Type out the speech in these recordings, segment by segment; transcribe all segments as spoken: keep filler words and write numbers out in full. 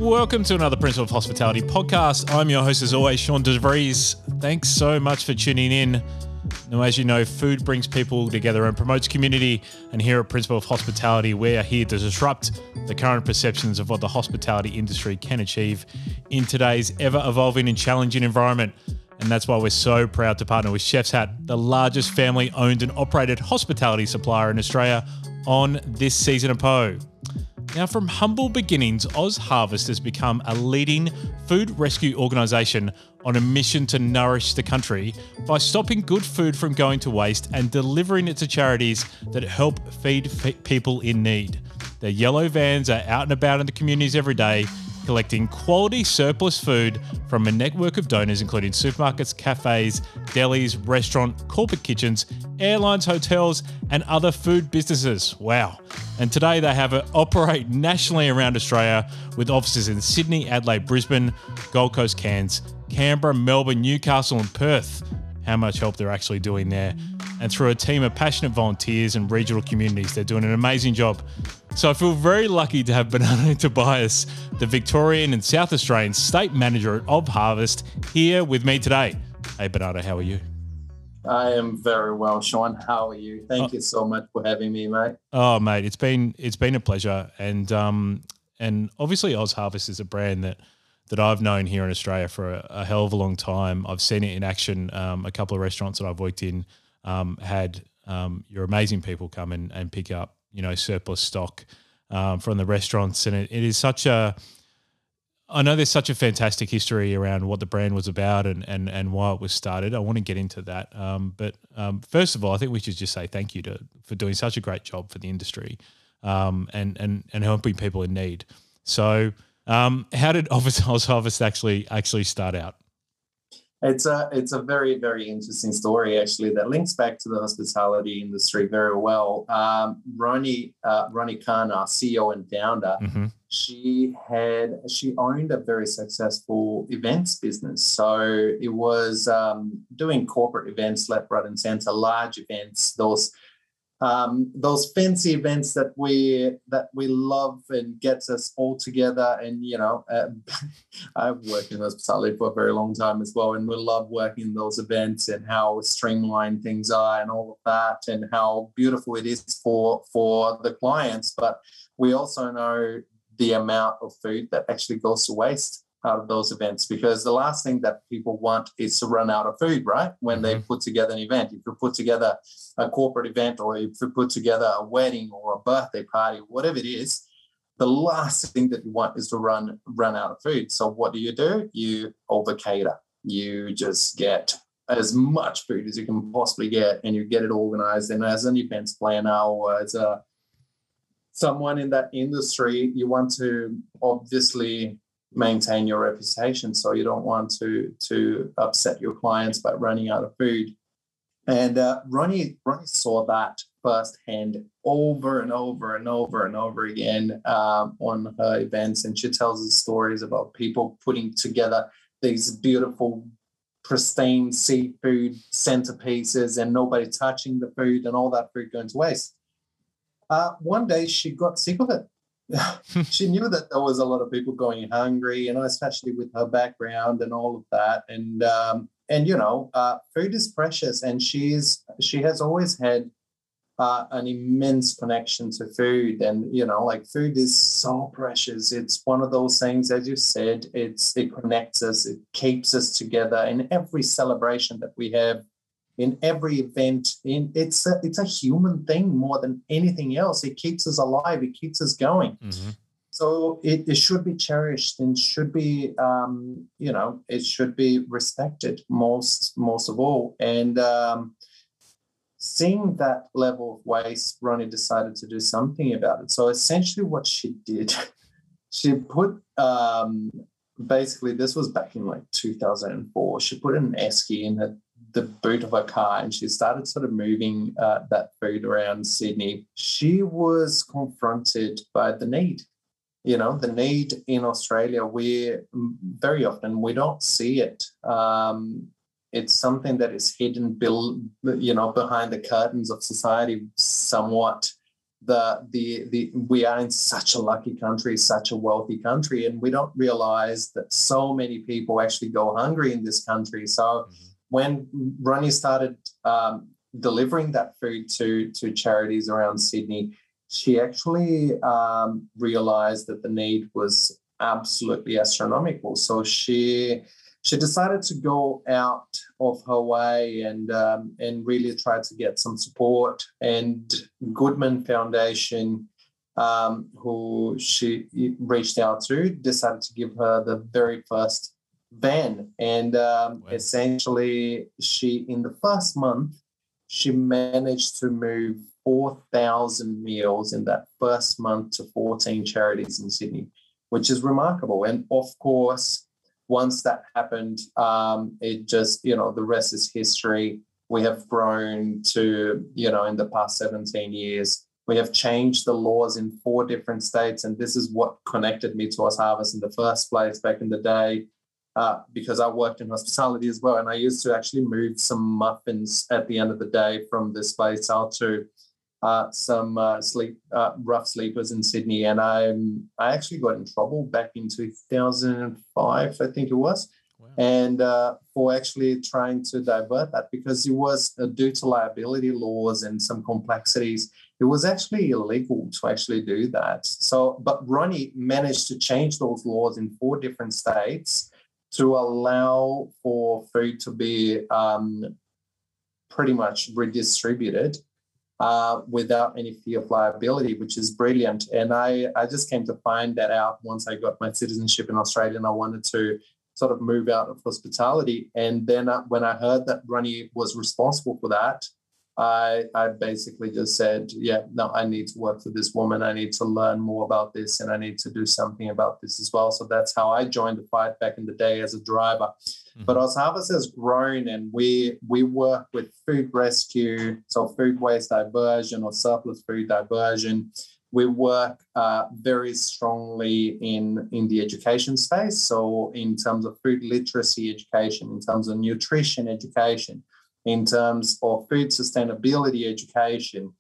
Welcome to another Principle of Hospitality podcast. I'm your host, as always, Sean DeVries. Thanks so much for tuning in. Now, as you know, food brings people together and promotes community. And here at Principle of Hospitality, we are here to disrupt the current perceptions of what the hospitality industry can achieve in today's ever-evolving and challenging environment. And that's why we're so proud to partner with Chef's Hat, the largest family-owned and operated hospitality supplier in Australia, on this season of P O. Now, from humble beginnings, Oz Harvest has become a leading food rescue organisation on a mission to nourish the country by stopping good food from going to waste and delivering it to charities that help feed f- people in need. Their yellow vans are out and about in the communities every day, collecting quality surplus food from a network of donors, including supermarkets, cafes, delis, restaurant, corporate kitchens, airlines, hotels, and other food businesses. Wow. And today they have it operate nationally around Australia with offices in Sydney, Adelaide, Brisbane, Gold Coast, Cairns, Canberra, Melbourne, Newcastle, and Perth. How much help they're actually doing there. And through a team of passionate volunteers and regional communities, they're doing an amazing job. So I feel very lucky to have Bernardo Tobias, the Victorian and South Australian State Manager of Harvest, here with me today. Hey Bernardo, how are you? I am very well, Sean. How are you? Thank oh, you so much for having me, mate. Oh, mate, it's been it's been a pleasure. And um and obviously Oz Harvest is a brand that that I've known here in Australia for a, a hell of a long time. I've seen it in action. Um, a couple of restaurants that I've worked in um, had um, your amazing people come in and pick up, you know, surplus stock um, from the restaurants. And it, it is such a, I know there's such a fantastic history around what the brand was about and and, and why it was started. I want to get into that. Um, but um, first of all, I think we should just say thank you to for doing such a great job for the industry um, and, and, and helping people in need. So um, how did Oz Harvest actually actually start out? It's a it's a very, very interesting story, actually, that links back to the hospitality industry very well. Um, Ronnie uh, Ronnie Khan, our C E O and founder, mm-hmm. she had she owned a very successful events business. So it was um, doing corporate events left, right, and centre, large events, those um, those fancy events that we that we love and gets us all together. And you know, uh, I've worked in hospitality for a very long time as well, and we love working in those events and how streamlined things are and all of that, and how beautiful it is for for the clients. But we also know the amount of food that actually goes to waste out of those events, because the last thing that people want is to run out of food, right? When mm-hmm. they put together an event, if you put together a corporate event, or if you put together a wedding or a birthday party, whatever it is, the last thing that you want is to run run out of food. So what do you do? You over cater. You just get as much food as you can possibly get, and you get it organized. And as an events planner or as a someone in that industry, you want to obviously maintain your reputation, so you don't want to to upset your clients by running out of food. And uh, Ronnie Ronnie saw that firsthand over and over and over and over again um, on her events, and she tells us stories about people putting together these beautiful, pristine seafood centerpieces and nobody touching the food, and all that food going to waste. Uh, one day she got sick of it. She knew that there was a lot of people going hungry, you know, especially with her background and all of that. And, um, and you know, uh, food is precious, and she's she has always had uh, an immense connection to food. And, you know, like, food is so precious. It's one of those things, as you said, it's it connects us, it keeps us together. In every celebration that we have, in every event, in it's a, it's a human thing more than anything else. It keeps us alive. It keeps us going. Mm-hmm. So it, it should be cherished and should be, um, you know, it should be respected most, most of all. And um, seeing that level of waste, Ronnie decided to do something about it. So essentially what she did, she put, um, basically, this was back in like two thousand four, she put an esky in her the boot of her car, and she started sort of moving uh, that food around Sydney. She was confronted by the need, you know, the need in Australia. We very often, we don't see it. Um, it's something that is hidden, you know, behind the curtains of society somewhat. the the the we are in such a lucky country, such a wealthy country, and we don't realize that so many people actually go hungry in this country. So mm-hmm. when Ronnie started um, delivering that food to to charities around Sydney, she actually um, realized that the need was absolutely astronomical. So she she decided to go out of her way and um, and really try to get some support. And Goodman Foundation, um, who she reached out to, decided to give her the very first van. And um, wow. essentially, she in the first month, she managed to move four thousand meals in that first month to fourteen charities in Sydney, which is remarkable. And of course, once that happened, um, it just, you know, the rest is history. We have grown to, you know, in the past seventeen years, we have changed the laws in four different states. And this is what connected me to Ozharvest in the first place back in the day, uh, because I worked in hospitality as well. And I used to actually move some muffins at the end of the day from this place out to Uh, some uh, sleep uh, rough sleepers in Sydney, and I I actually got in trouble back in two thousand five, I think it was, wow. and uh, for actually trying to divert that, because it was uh, due to liability laws and some complexities. It was actually illegal to actually do that. So, but Ronnie managed to change those laws in four different states to allow for food to be um, pretty much redistributed Uh, without any fear of liability, which is brilliant. And I, I just came to find that out once I got my citizenship in Australia, and I wanted to sort of move out of hospitality. And then uh, when I heard that Ronnie was responsible for that, I, I basically just said, yeah, no, I need to work for this woman. I need to learn more about this, and I need to do something about this as well. So that's how I joined the fight back in the day as a driver. Mm-hmm. But Ozharvest has grown, and we we work with food rescue, so food waste diversion or surplus food diversion. We work uh, very strongly in, in the education space. So in terms of food literacy education, in terms of nutrition education, in terms of food sustainability education,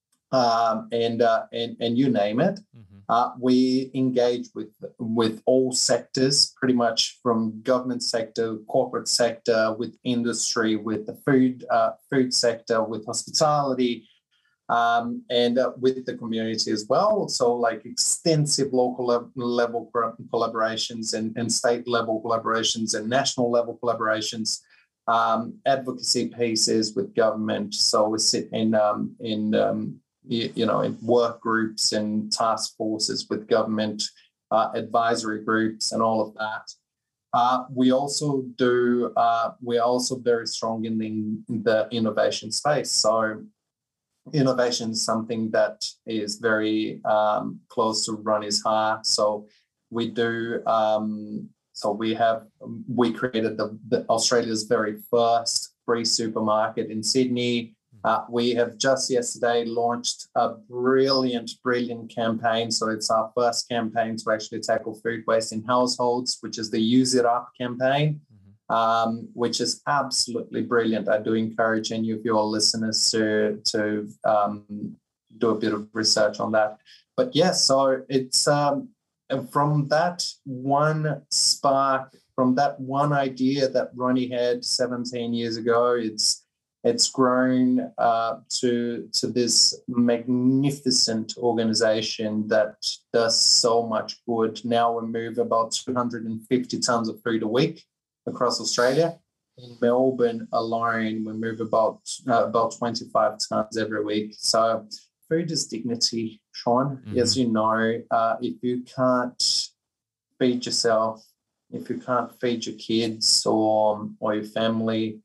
um, and, uh, and and you name it. Mm-hmm. Uh, we engage with with all sectors, pretty much from government sector, corporate sector, with industry, with the food uh, food sector, with hospitality, um, and uh, with the community as well. So like extensive local level collaborations and, and state level collaborations and national level collaborations. Um, advocacy pieces with government. So we sit in um, in um, you, you know in work groups and task forces with government, uh, advisory groups, and all of that. Uh, we also do. Uh, we're also very strong in the, in the innovation space. So innovation is something that is very um, close to Ronnie's heart. So we do. Um, So we have we created the, the Australia's very first free supermarket in Sydney. Uh, we have just yesterday launched a brilliant, brilliant campaign. So it's our first campaign to actually tackle food waste in households, which is the Use It Up campaign, mm-hmm. um, which is absolutely brilliant. I do encourage any of your listeners to to um, do a bit of research on that. But yes, yeah, so it's. Um, And from that one spark, from that one idea that Ronnie had seventeen years ago, it's it's grown uh, to to this magnificent organization that does so much good. Now we move about two hundred fifty tons of food a week across Australia. In Melbourne alone, we move about uh, about twenty-five tons every week. So food is dignity, Sean. Mm-hmm. As you know, uh, if you can't feed yourself, if you can't feed your kids or or your family,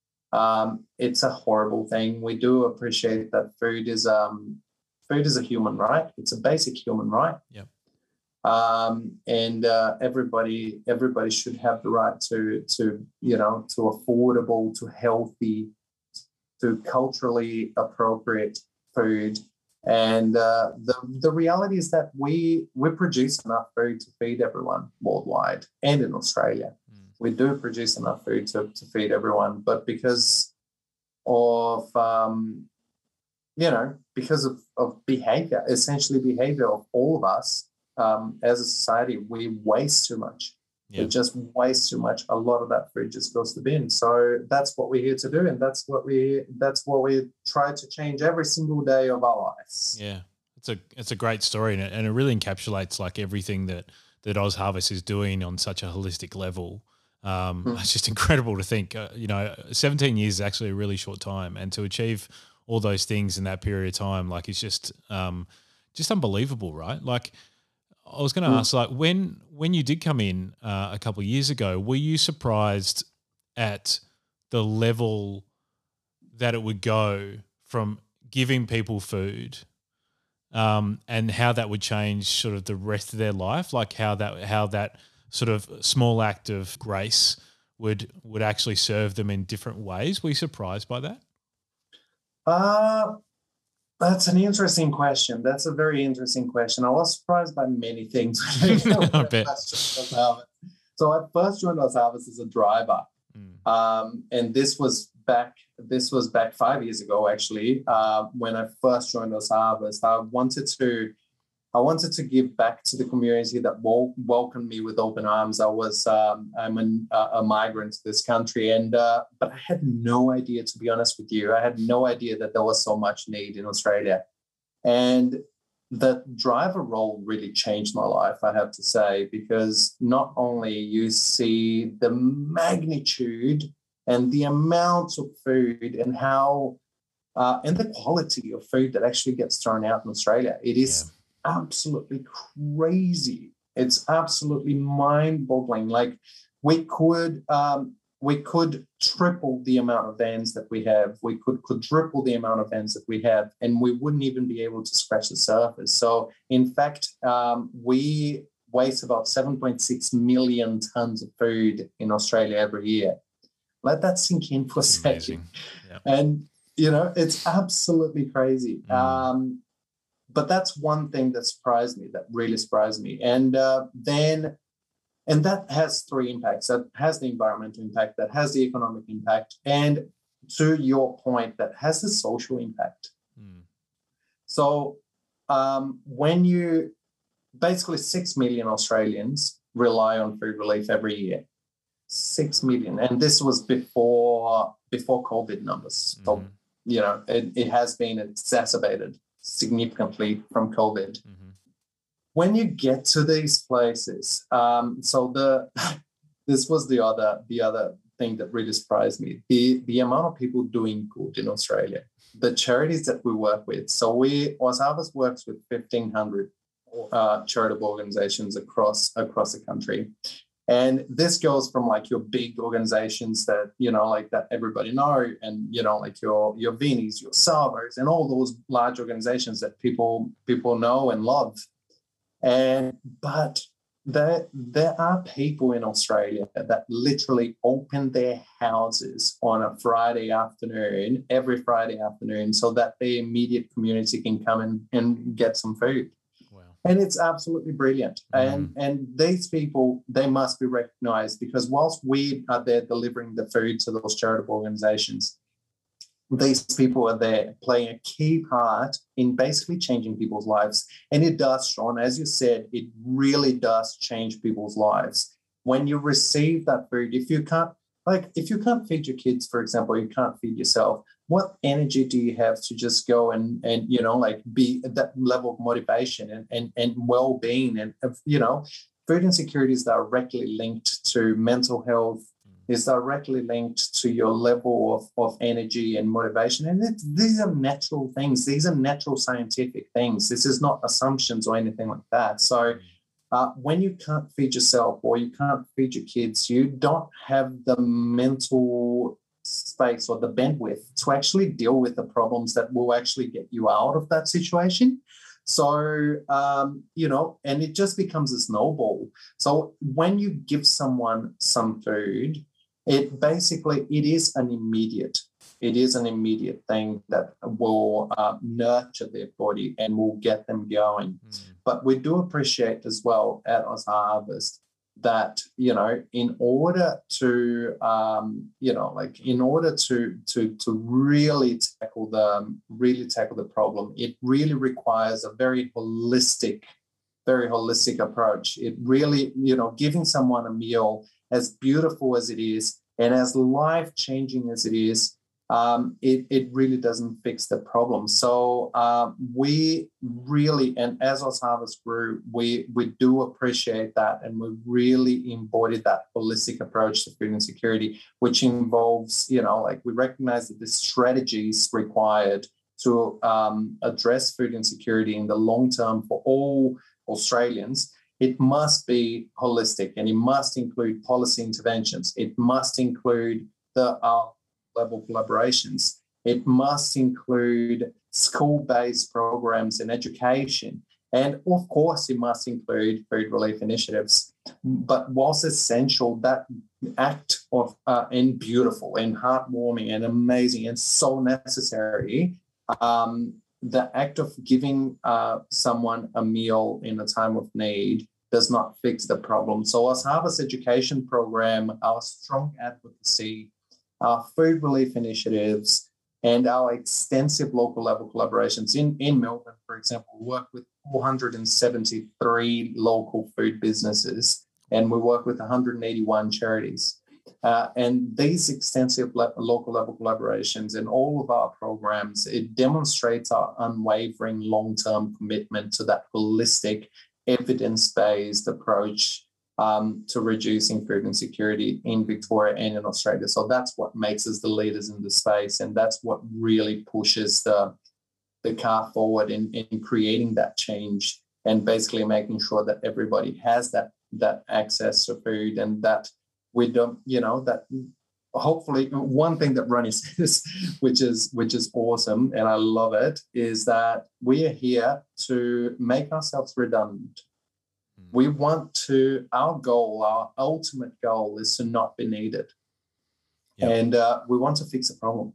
um, it's a horrible thing. We do appreciate that food is um, food is a human right. It's a basic human right. Yeah. Um, and uh, everybody everybody should have the right to to you know to affordable, to healthy, to culturally appropriate food. And uh, the the reality is that we we produce enough food to feed everyone worldwide and in Australia. Mm. We do produce enough food to, to feed everyone, but because of um, you know, because of, of behavior, essentially behavior of all of us um, as a society, we waste too much. Yeah. We just waste too much. A lot of that food just goes to bin. So that's what we're here to do, and that's what we that's what we try to change every single day of our lives. Yeah, it's a it's a great story, and it, and it really encapsulates like everything that that Oz Harvest is doing on such a holistic level. Um, mm. It's just incredible to think. Uh, you know, seventeen years is actually a really short time, and to achieve all those things in that period of time, like it's just um, just unbelievable, right? Like. I was going to ask, like, when when you did come in uh, a couple of years ago, were you surprised at the level that it would go from giving people food, um, and how that would change sort of the rest of their life, like how that how that sort of small act of grace would would actually serve them in different ways? Were you surprised by that? Uh That's an interesting question. That's a very interesting question. I was surprised by many things. I bet. So I first joined Oz Harvest as a driver, mm. um, and this was back. This was back five years ago, actually. Uh, when I first joined Oz Harvest, I wanted to. I wanted to give back to the community that wel- welcomed me with open arms. I was um, I'm an, uh, a migrant to this country, and uh, but I had no idea, to be honest with you, I had no idea that there was so much need in Australia, and the driver role really changed my life, I have to say, because not only you see the magnitude and the amount of food and how uh, and the quality of food that actually gets thrown out in Australia, it is. Yeah. Absolutely crazy. It's absolutely mind-boggling. Like we could um, we could triple the amount of vans that we have. We could quadruple the amount of vans that we have, and we wouldn't even be able to scratch the surface. So, in fact, um, we waste about seven point six million tons of food in Australia every year. Let that sink in for a second. Yeah. And you know, it's absolutely crazy. Mm. Um, But that's one thing that surprised me, that really surprised me. And uh, then, and that has three impacts. That has the environmental impact, that has the economic impact, and to your point, that has the social impact. Mm. So um, when you, basically six million Australians rely on food relief every year. Six million. And this was before, before COVID numbers. Mm. So, you know, it, it has been exacerbated significantly from COVID. Mm-hmm. When you get to these places, um, so the this was the other the other thing that really surprised me: the the amount of people doing good in Australia, the charities that we work with. So we Oz Harvest works with fifteen hundred uh, charitable organizations across across the country. And this goes from like your big organizations that, you know, like that everybody know, and, you know, like your your Vinis, your Salvos, and all those large organizations that people people know and love. And but there, there are people in Australia that literally open their houses on a Friday afternoon, every Friday afternoon, so that the immediate community can come and, and get some food. And it's absolutely brilliant. Mm. And and these people, they must be recognized, because whilst we are there delivering the food to those charitable organizations, these people are there playing a key part in basically changing people's lives. And it does, Sean, as you said, it really does change people's lives. When you receive that food, if you can't, like, if you can't feed your kids, for example, you can't feed yourself, what energy do you have to just go and, and you know, like be at that level of motivation and, and, and well-being? And, you know, food insecurity is directly linked to mental health, is directly linked to your level of, of energy and motivation. And it, these are natural things. These are natural scientific things. This is not assumptions or anything like that. So uh, when you can't feed yourself or you can't feed your kids, you don't have the mental space or the bandwidth to actually deal with the problems that will actually get you out of that situation. So, um, you know, and it just becomes a snowball. So when you give someone some food, it basically, it is an immediate, it is an immediate thing that will uh, nurture their body and will get them going. Mm. But we do appreciate as well at Oz Harvest that, you know, in order to, um, you know, like in order to to to really tackle the really tackle the problem, it really requires a very holistic, very holistic approach. It really, you know, giving someone a meal, as beautiful as it is and as life-changing as it is, um, it, it really doesn't fix the problem. So uh, we really, and as Ozharvest grew, we, we do appreciate that, and we really embodied that holistic approach to food insecurity, which involves, you know, like we recognize that the strategies required to um, address food insecurity in the long term for all Australians. It must be holistic, and it must include policy interventions. It must include the uh, level collaborations. It must include school-based programs and education. And of course, it must include food relief initiatives. But whilst essential, that act of uh, and beautiful and heartwarming and amazing and so necessary, um, the act of giving uh, someone a meal in a time of need does not fix the problem. So our Ozharvest education program, our strong advocacy, our food relief initiatives, and our extensive local level collaborations. In, in Melbourne, for example, we work with four hundred seventy-three local food businesses, and we work with one hundred eighty-one charities. Uh, and these extensive le- local level collaborations and all of our programs, it demonstrates our unwavering long-term commitment to that holistic, evidence-based approach um, to reducing food insecurity in Victoria and in Australia. So that's what makes us the leaders in the space, and that's what really pushes the, the car forward in, in creating that change and basically making sure that everybody has that, that access to food, and that we don't, you know, that hopefully one thing that Ronnie says, which is which is awesome, and I love it, is that we are here to make ourselves redundant. We want to, our goal, our ultimate goal is to not be needed. Yep. And uh, we want to fix a problem.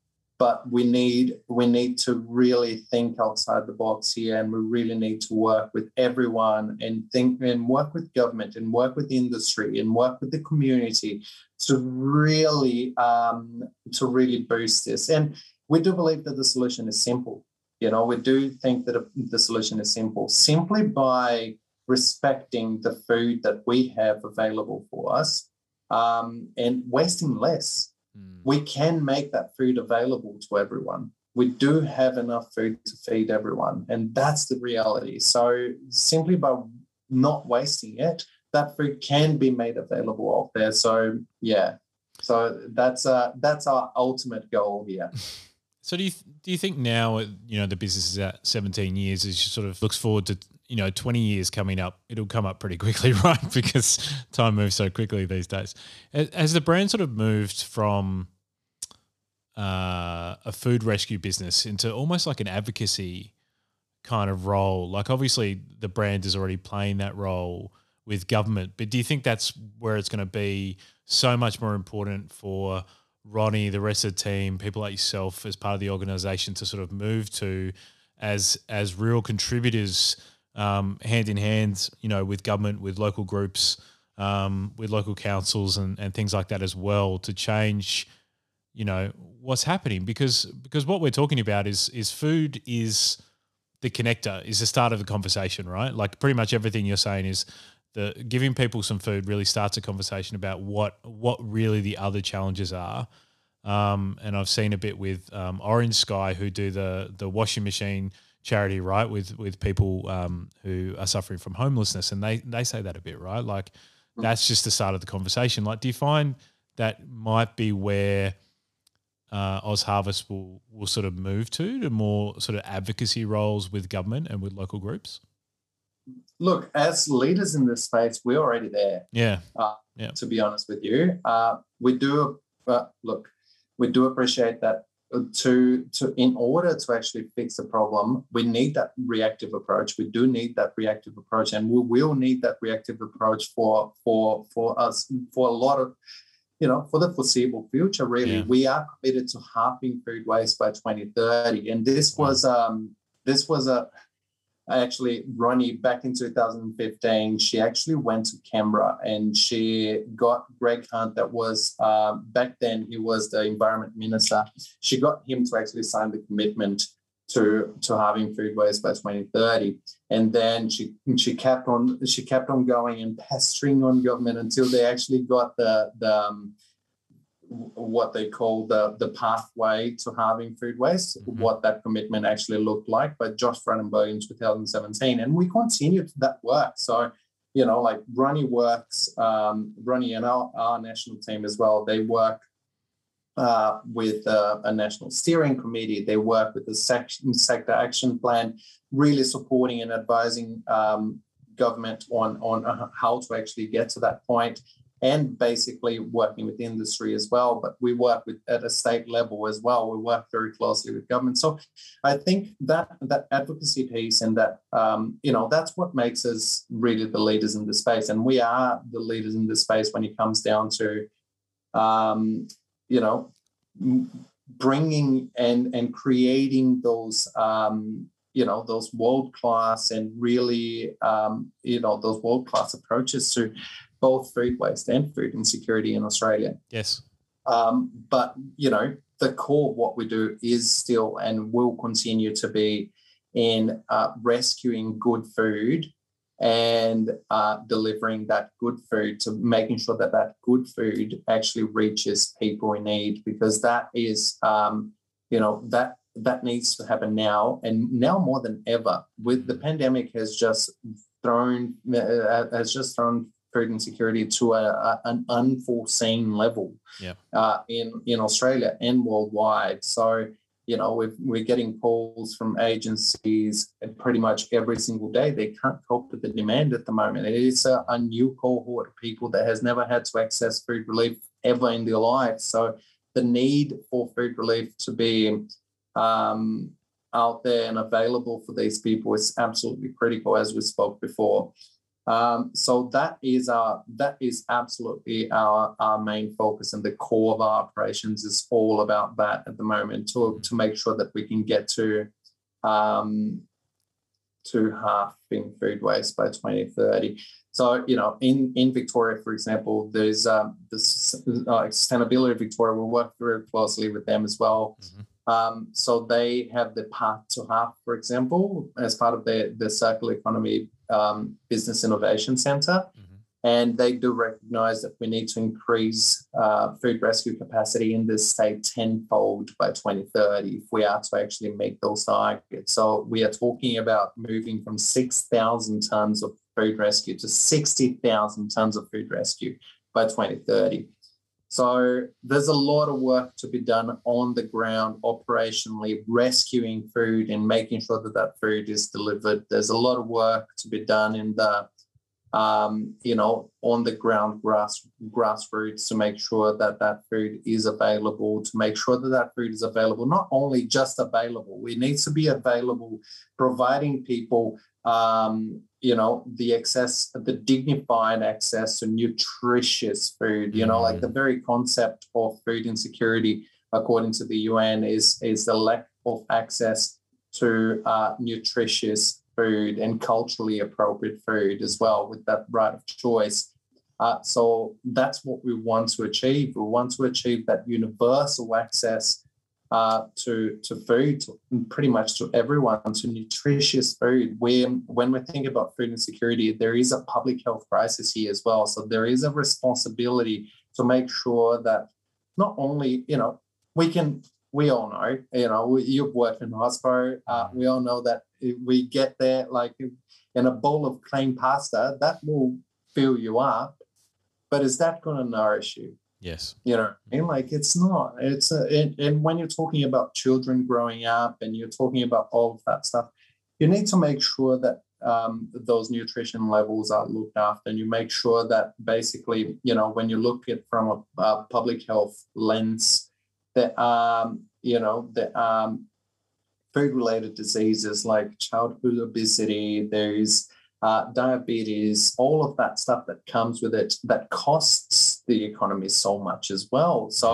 But we need we need to really think outside the box here, and we really need to work with everyone and think and work with government and work with industry and work with the community to really um, to really boost this. And we do believe that the solution is simple. You know, we do think that the solution is simple. Simply by respecting the food that we have available for us um, and wasting less. We can make that food available to everyone. We do have enough food to feed everyone, and that's the reality. So simply by not wasting it, that food can be made available out there. So yeah, so that's uh that's our ultimate goal here. So do you do you think now, you know, the business is at seventeen years, as you sort of looks forward to, you know, twenty years coming up, it'll come up pretty quickly, right? Because time moves so quickly these days. Has the brand sort of moved from uh, a food rescue business into almost like an advocacy kind of role? Like obviously the brand is already playing that role with government, but do you think that's where it's going to be so much more important for Ronnie, the rest of the team, people like yourself as part of the organisation to sort of move to as as real contributors, um, hand in hand, you know, with government, with local groups, um, with local councils and, and things like that as well, to change, you know, what's happening? Because because what we're talking about is is food is the connector, is the start of the conversation, right? Like pretty much everything you're saying is the giving people some food really starts a conversation about what what really the other challenges are. Um, and I've seen a bit with um, Orange Sky, who do the the washing machine charity, right, with with people um, who are suffering from homelessness, and they they say that a bit, right? Like that's just the start of the conversation. Like, do you find that might be where uh, Ozharvest will will sort of move to, to more sort of advocacy roles with government and with local groups? Look, as leaders in this space, we're already there. Yeah. Uh, yeah. To be honest with you, uh, we do. Uh, look, we do appreciate that. To to in order to actually fix the problem, we need that reactive approach. We do need that reactive approach, and we will need that reactive approach for for for us for a lot of, you know, for the foreseeable future. Really, yeah. We are committed to halving food waste by twenty thirty, and this was um this was a actually, Ronnie, back in two thousand fifteen, she actually went to Canberra and she got Greg Hunt, that was, um, back then, he was the Environment Minister. She got him to actually sign the commitment to, to halving food waste by twenty thirty. And then she she kept on she kept on going and pestering on government until they actually got the the um, what they call the the pathway to halving food waste, mm-hmm. what that commitment actually looked like by Josh Frydenberg in two thousand seventeen. And we continued that work. So, you know, like Ronnie works, um, Ronnie and our, our national team as well, they work uh, with uh, a national steering committee. They work with the section, sector action plan, really supporting and advising um, government on, on how to actually get to that point, and basically working with industry as well. But we work with at a state level as well. We work very closely with government. So I think that that advocacy piece and that, um, you know, that's what makes us really the leaders in the space. And we are the leaders in the space when it comes down to, um, you know, bringing and, and creating those, um, you know, those world-class and really, um, you know, those world-class approaches to both food waste and food insecurity in Australia. Yes. Um, but, you know, the core of what we do is still and will continue to be in uh, rescuing good food and uh, delivering that good food, to making sure that that good food actually reaches people in need, because that is, um, you know, that that needs to happen now, and now more than ever. With the pandemic has just thrown uh, has just thrown food insecurity to a, a, an unforeseen level yeah. uh, in in Australia and worldwide. So, you know, we've, we're getting calls from agencies pretty much every single day. They can't cope with the demand at the moment. It is a, a new cohort of people that has never had to access food relief ever in their life. So the need for food relief to be um, out there and available for these people is absolutely critical, as we spoke before. Um, so that is our that is absolutely our, our main focus, and the core of our operations is all about that at the moment, to, to make sure that we can get to um, to halving food waste by twenty thirty. So, you know, in, in Victoria, for example, there's um, this uh, Sustainability Victoria. We work very closely with them as well. Mm-hmm. Um, so they have the Path to Half, for example, as part of their, their Circular Economy um, Business Innovation Centre. Mm-hmm. And they do recognise that we need to increase uh, food rescue capacity in this state tenfold by twenty thirty if we are to actually make those targets. So we are talking about moving from six thousand tonnes of food rescue to sixty thousand tonnes of food rescue by twenty thirty. So there's a lot of work to be done on the ground, operationally, rescuing food and making sure that that food is delivered. There's a lot of work to be done in the, um, you know, on the ground grass grassroots to make sure that that food is available, to make sure that that food is available, not only just available, it needs to be available, providing people um, you know, the access, the dignified access to nutritious food. You know, like the very concept of food insecurity, according to the U N, is, is the lack of access to uh, nutritious food and culturally appropriate food as well, with that right of choice. Uh, so that's what we want to achieve. We want to achieve that universal access Uh, to to food, to pretty much to everyone, to nutritious food. Where when we think about food insecurity, there is a public health crisis here as well. So there is a responsibility to make sure that not only, you know, we can, we all know, you know, we, you've worked in hospital, uh, we all know that if we get there, like in a bowl of clean pasta, that will fill you up, but is that going to nourish you? Yes. You know what I mean? Like, it's not. It's a, and, and when you're talking about children growing up and you're talking about all of that stuff, you need to make sure that um, those nutrition levels are looked after, and you make sure that basically, you know, when you look at from a, a public health lens, that, um, you know, the um, food-related diseases like childhood obesity, there's Uh, diabetes, all of that stuff that comes with it, that costs the economy so much as well. So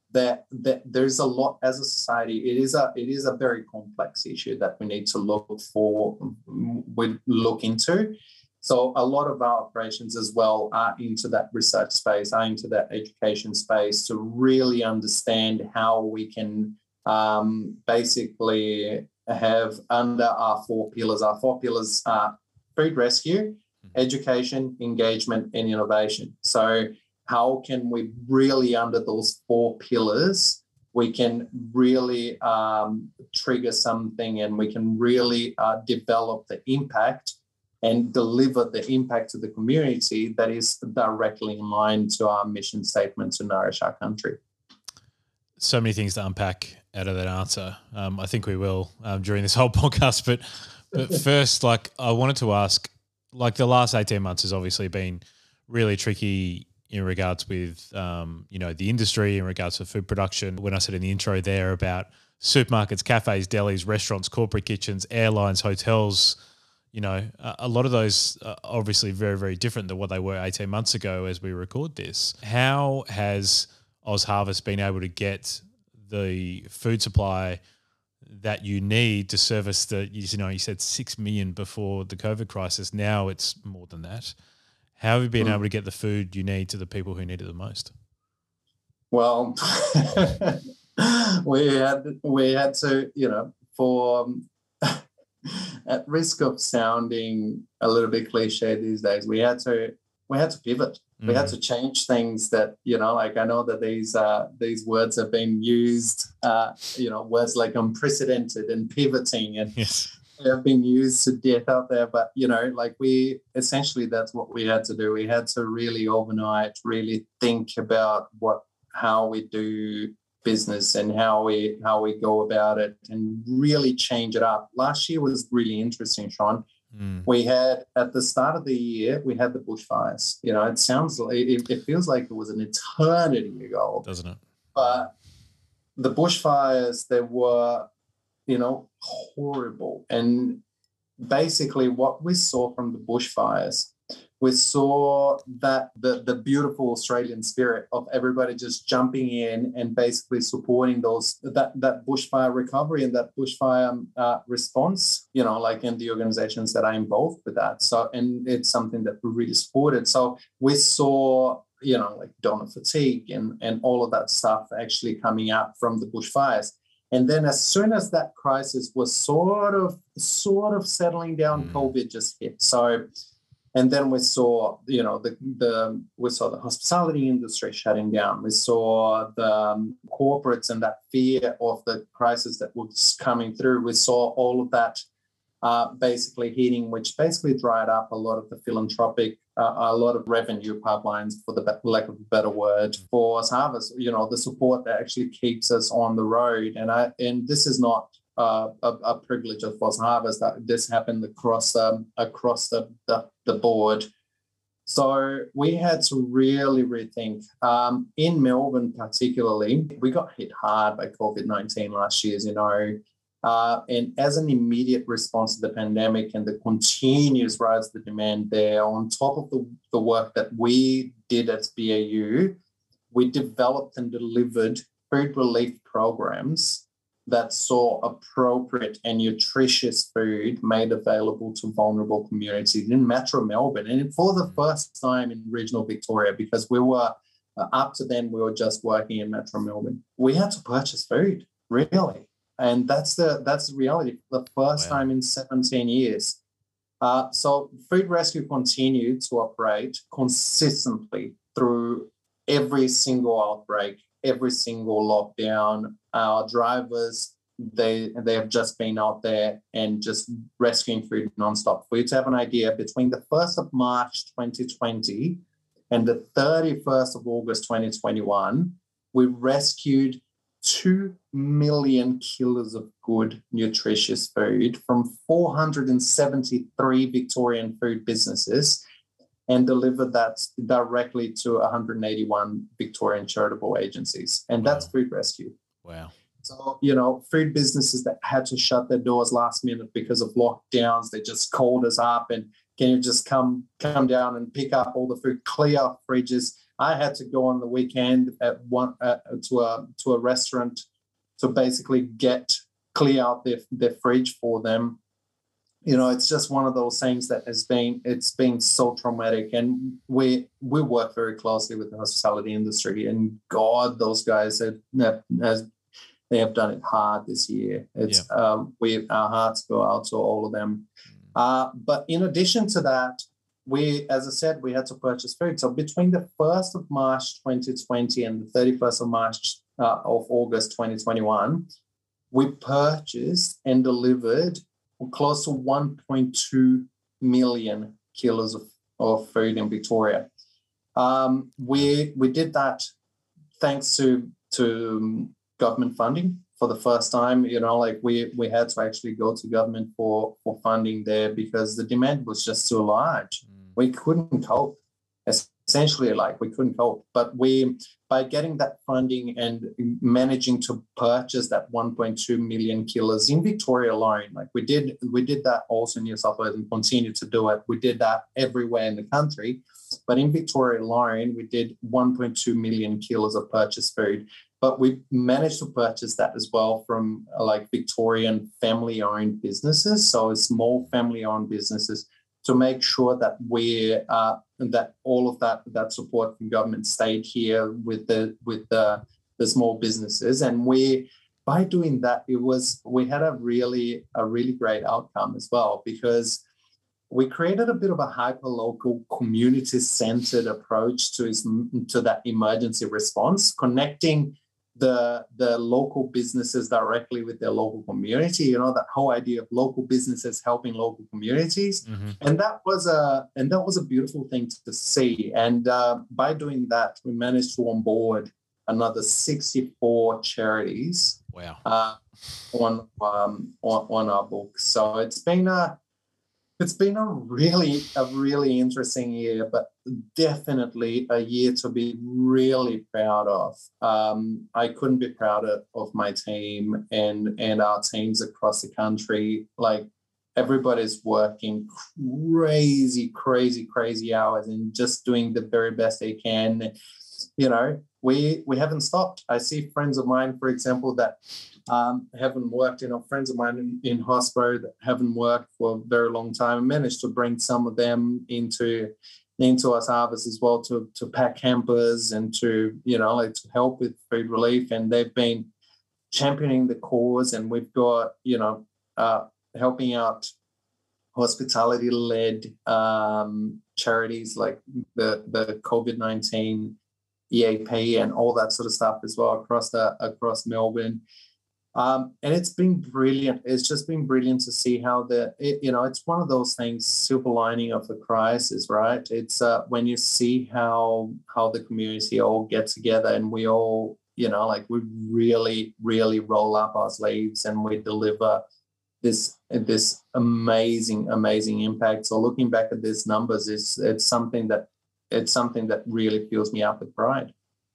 that, that there's a lot as a society. It is a it is a very complex issue that we need to look for, we look into. So a lot of our operations as well are into that research space, are into that education space to really understand how we can um, basically have under our four pillars. Our four pillars are food rescue, education, engagement, and innovation. So how can we really, under those four pillars, we can really um, trigger something, and we can really uh, develop the impact and deliver the impact to the community that is directly in line to our mission statement to nourish our country. So many things to unpack out of that answer. Um, I think we will um, during this whole podcast. But but first, like I wanted to ask, like the last eighteen months has obviously been really tricky in regards with, um, you know, the industry, in regards to food production. When I said in the intro there about supermarkets, cafes, delis, restaurants, corporate kitchens, airlines, hotels, you know, a, a lot of those are obviously very, very different than what they were eighteen months ago as we record this. How has Oz Harvest been able to get the food supply that you need to service the, you know, you said six million before the COVID crisis. Now it's more than that. How have you been mm. able to get the food you need to the people who need it the most? Well, we had we had to, you know, for um, at risk of sounding a little bit cliche these days, we had to we had to pivot. Mm. We had to change things that, you know, like I know that these uh, these words have been used, uh, you know, words like unprecedented and pivoting and yes. have been used to death out there. But, you know, like we essentially that's what we had to do. We had to really overnight, really think about what how we do business and how we how we go about it and really change it up. Last year was really interesting, Sean. Mm. We had at the start of the year, we had the bushfires. You know, it sounds like it, it feels like it was an eternity ago, doesn't it? But the bushfires, they were, you know, horrible. And basically, what we saw from the bushfires, we saw that the, the beautiful Australian spirit of everybody just jumping in and basically supporting those that, that bushfire recovery and that bushfire uh, response, you know, like in the organizations that are involved with that. So, and it's something that we really supported. So we saw, you know, like donor fatigue and, and all of that stuff actually coming up from the bushfires. And then as soon as that crisis was sort of, sort of settling down, mm. COVID just hit. So, and then we saw, you know, the the we saw the hospitality industry shutting down. We saw the um, corporates and that fear of the crisis that was coming through. We saw all of that uh, basically hitting, which basically dried up a lot of the philanthropic, uh, a lot of revenue pipelines, for the lack of a better word, for Oz Harvest. You know, the support that actually keeps us on the road. And I and this is not Uh, a, a privilege of Oz Harvest, that this happened across um, across the, the the board. So we had to really rethink. Um, in Melbourne particularly, we got hit hard by COVID nineteen last year, as you know. Uh, and as an immediate response to the pandemic and the continuous rise of the demand there, on top of the, the work that we did at B A U, we developed and delivered food relief programs that saw appropriate and nutritious food made available to vulnerable communities in Metro Melbourne. And for the first time in regional Victoria, because we were, uh, up to then, we were just working in Metro Melbourne. We had to purchase food, really. And that's the that's the reality for the first wow. time in seventeen years. Uh, so Food Rescue continued to operate consistently through every single outbreak, every single lockdown. Our drivers, they they have just been out there and just rescuing food nonstop. For you to have an idea, between the first of March twenty twenty and the thirty-first of August twenty twenty-one, we rescued two million kilos of good, nutritious food from four hundred seventy-three Victorian food businesses, and delivered that directly to one hundred eighty-one Victorian charitable agencies. And wow. that's Food Rescue. Wow. So, you know, food businesses that had to shut their doors last minute because of lockdowns, they just called us up and can you just come come down and pick up all the food, clear our fridges. I had to go on the weekend at one uh, to a to a restaurant to basically get clear out their their fridge for them. You know, it's just one of those things that has been, it's been so traumatic. And we we work very closely with the hospitality industry, and God, those guys have, have they have done it hard this year. It's yeah. um, we our hearts go out to all of them. Uh, but in addition to that, we, as I said, we had to purchase food. So between the first of March twenty twenty and the thirty-first of March uh, of August twenty twenty-one, we purchased and delivered close to one point two million kilos of, of food in Victoria. Um, we we did that thanks to to government funding for the first time. You know, like we we had to actually go to government for for funding there because the demand was just too large. Mm. We couldn't cope. Essentially, like we couldn't cope. But we, by getting that funding and managing to purchase that one point two million kilos in Victoria alone, like we did, we did that also in New South Wales and continue to do it. We did that everywhere in the country, but in Victoria alone, we did one point two million kilos of purchased food. But we managed to purchase that as well from uh, like Victorian family-owned businesses, so small family-owned businesses, to make sure that we uh, that all of that that support from government stayed here with the with the the small businesses. And we, by doing that, it was we had a really a really great outcome as well, because we created a bit of a hyper-local, community-centered approach to to that emergency response, connecting the the local businesses directly with their local community. You know, that whole idea of local businesses helping local communities. Mm-hmm. And that was a and that was a beautiful thing to see. And uh, by doing that, we managed to onboard another sixty-four charities. Wow. Uh, on um on, on our books. So it's been a It's been a really, a really interesting year, but definitely a year to be really proud of. Um, I couldn't be prouder of my team and, and our teams across the country. Like, everybody's working crazy, crazy, crazy hours and just doing the very best they can. You know, we we haven't stopped. I see friends of mine, for example, that um, haven't worked, you know, friends of mine in, in Hospo that haven't worked for a very long time. I managed to bring some of them into into Ozharvest as well to to pack hampers and to, you know, like to help with food relief. And they've been championing the cause. And we've got, you know, uh, helping out hospitality-led um, charities like the the COVID nineteen E A P and all that sort of stuff as well across the across Melbourne. Um, and it's been brilliant. It's just been brilliant to see how the, it, you know, it's one of those things, silver lining of the crisis, right? It's uh, when you see how how the community all get together and we all, you know, like we really, really roll up our sleeves and we deliver this this amazing, amazing impact. So looking back at these numbers, is it's something that it's something that really fills me up with pride.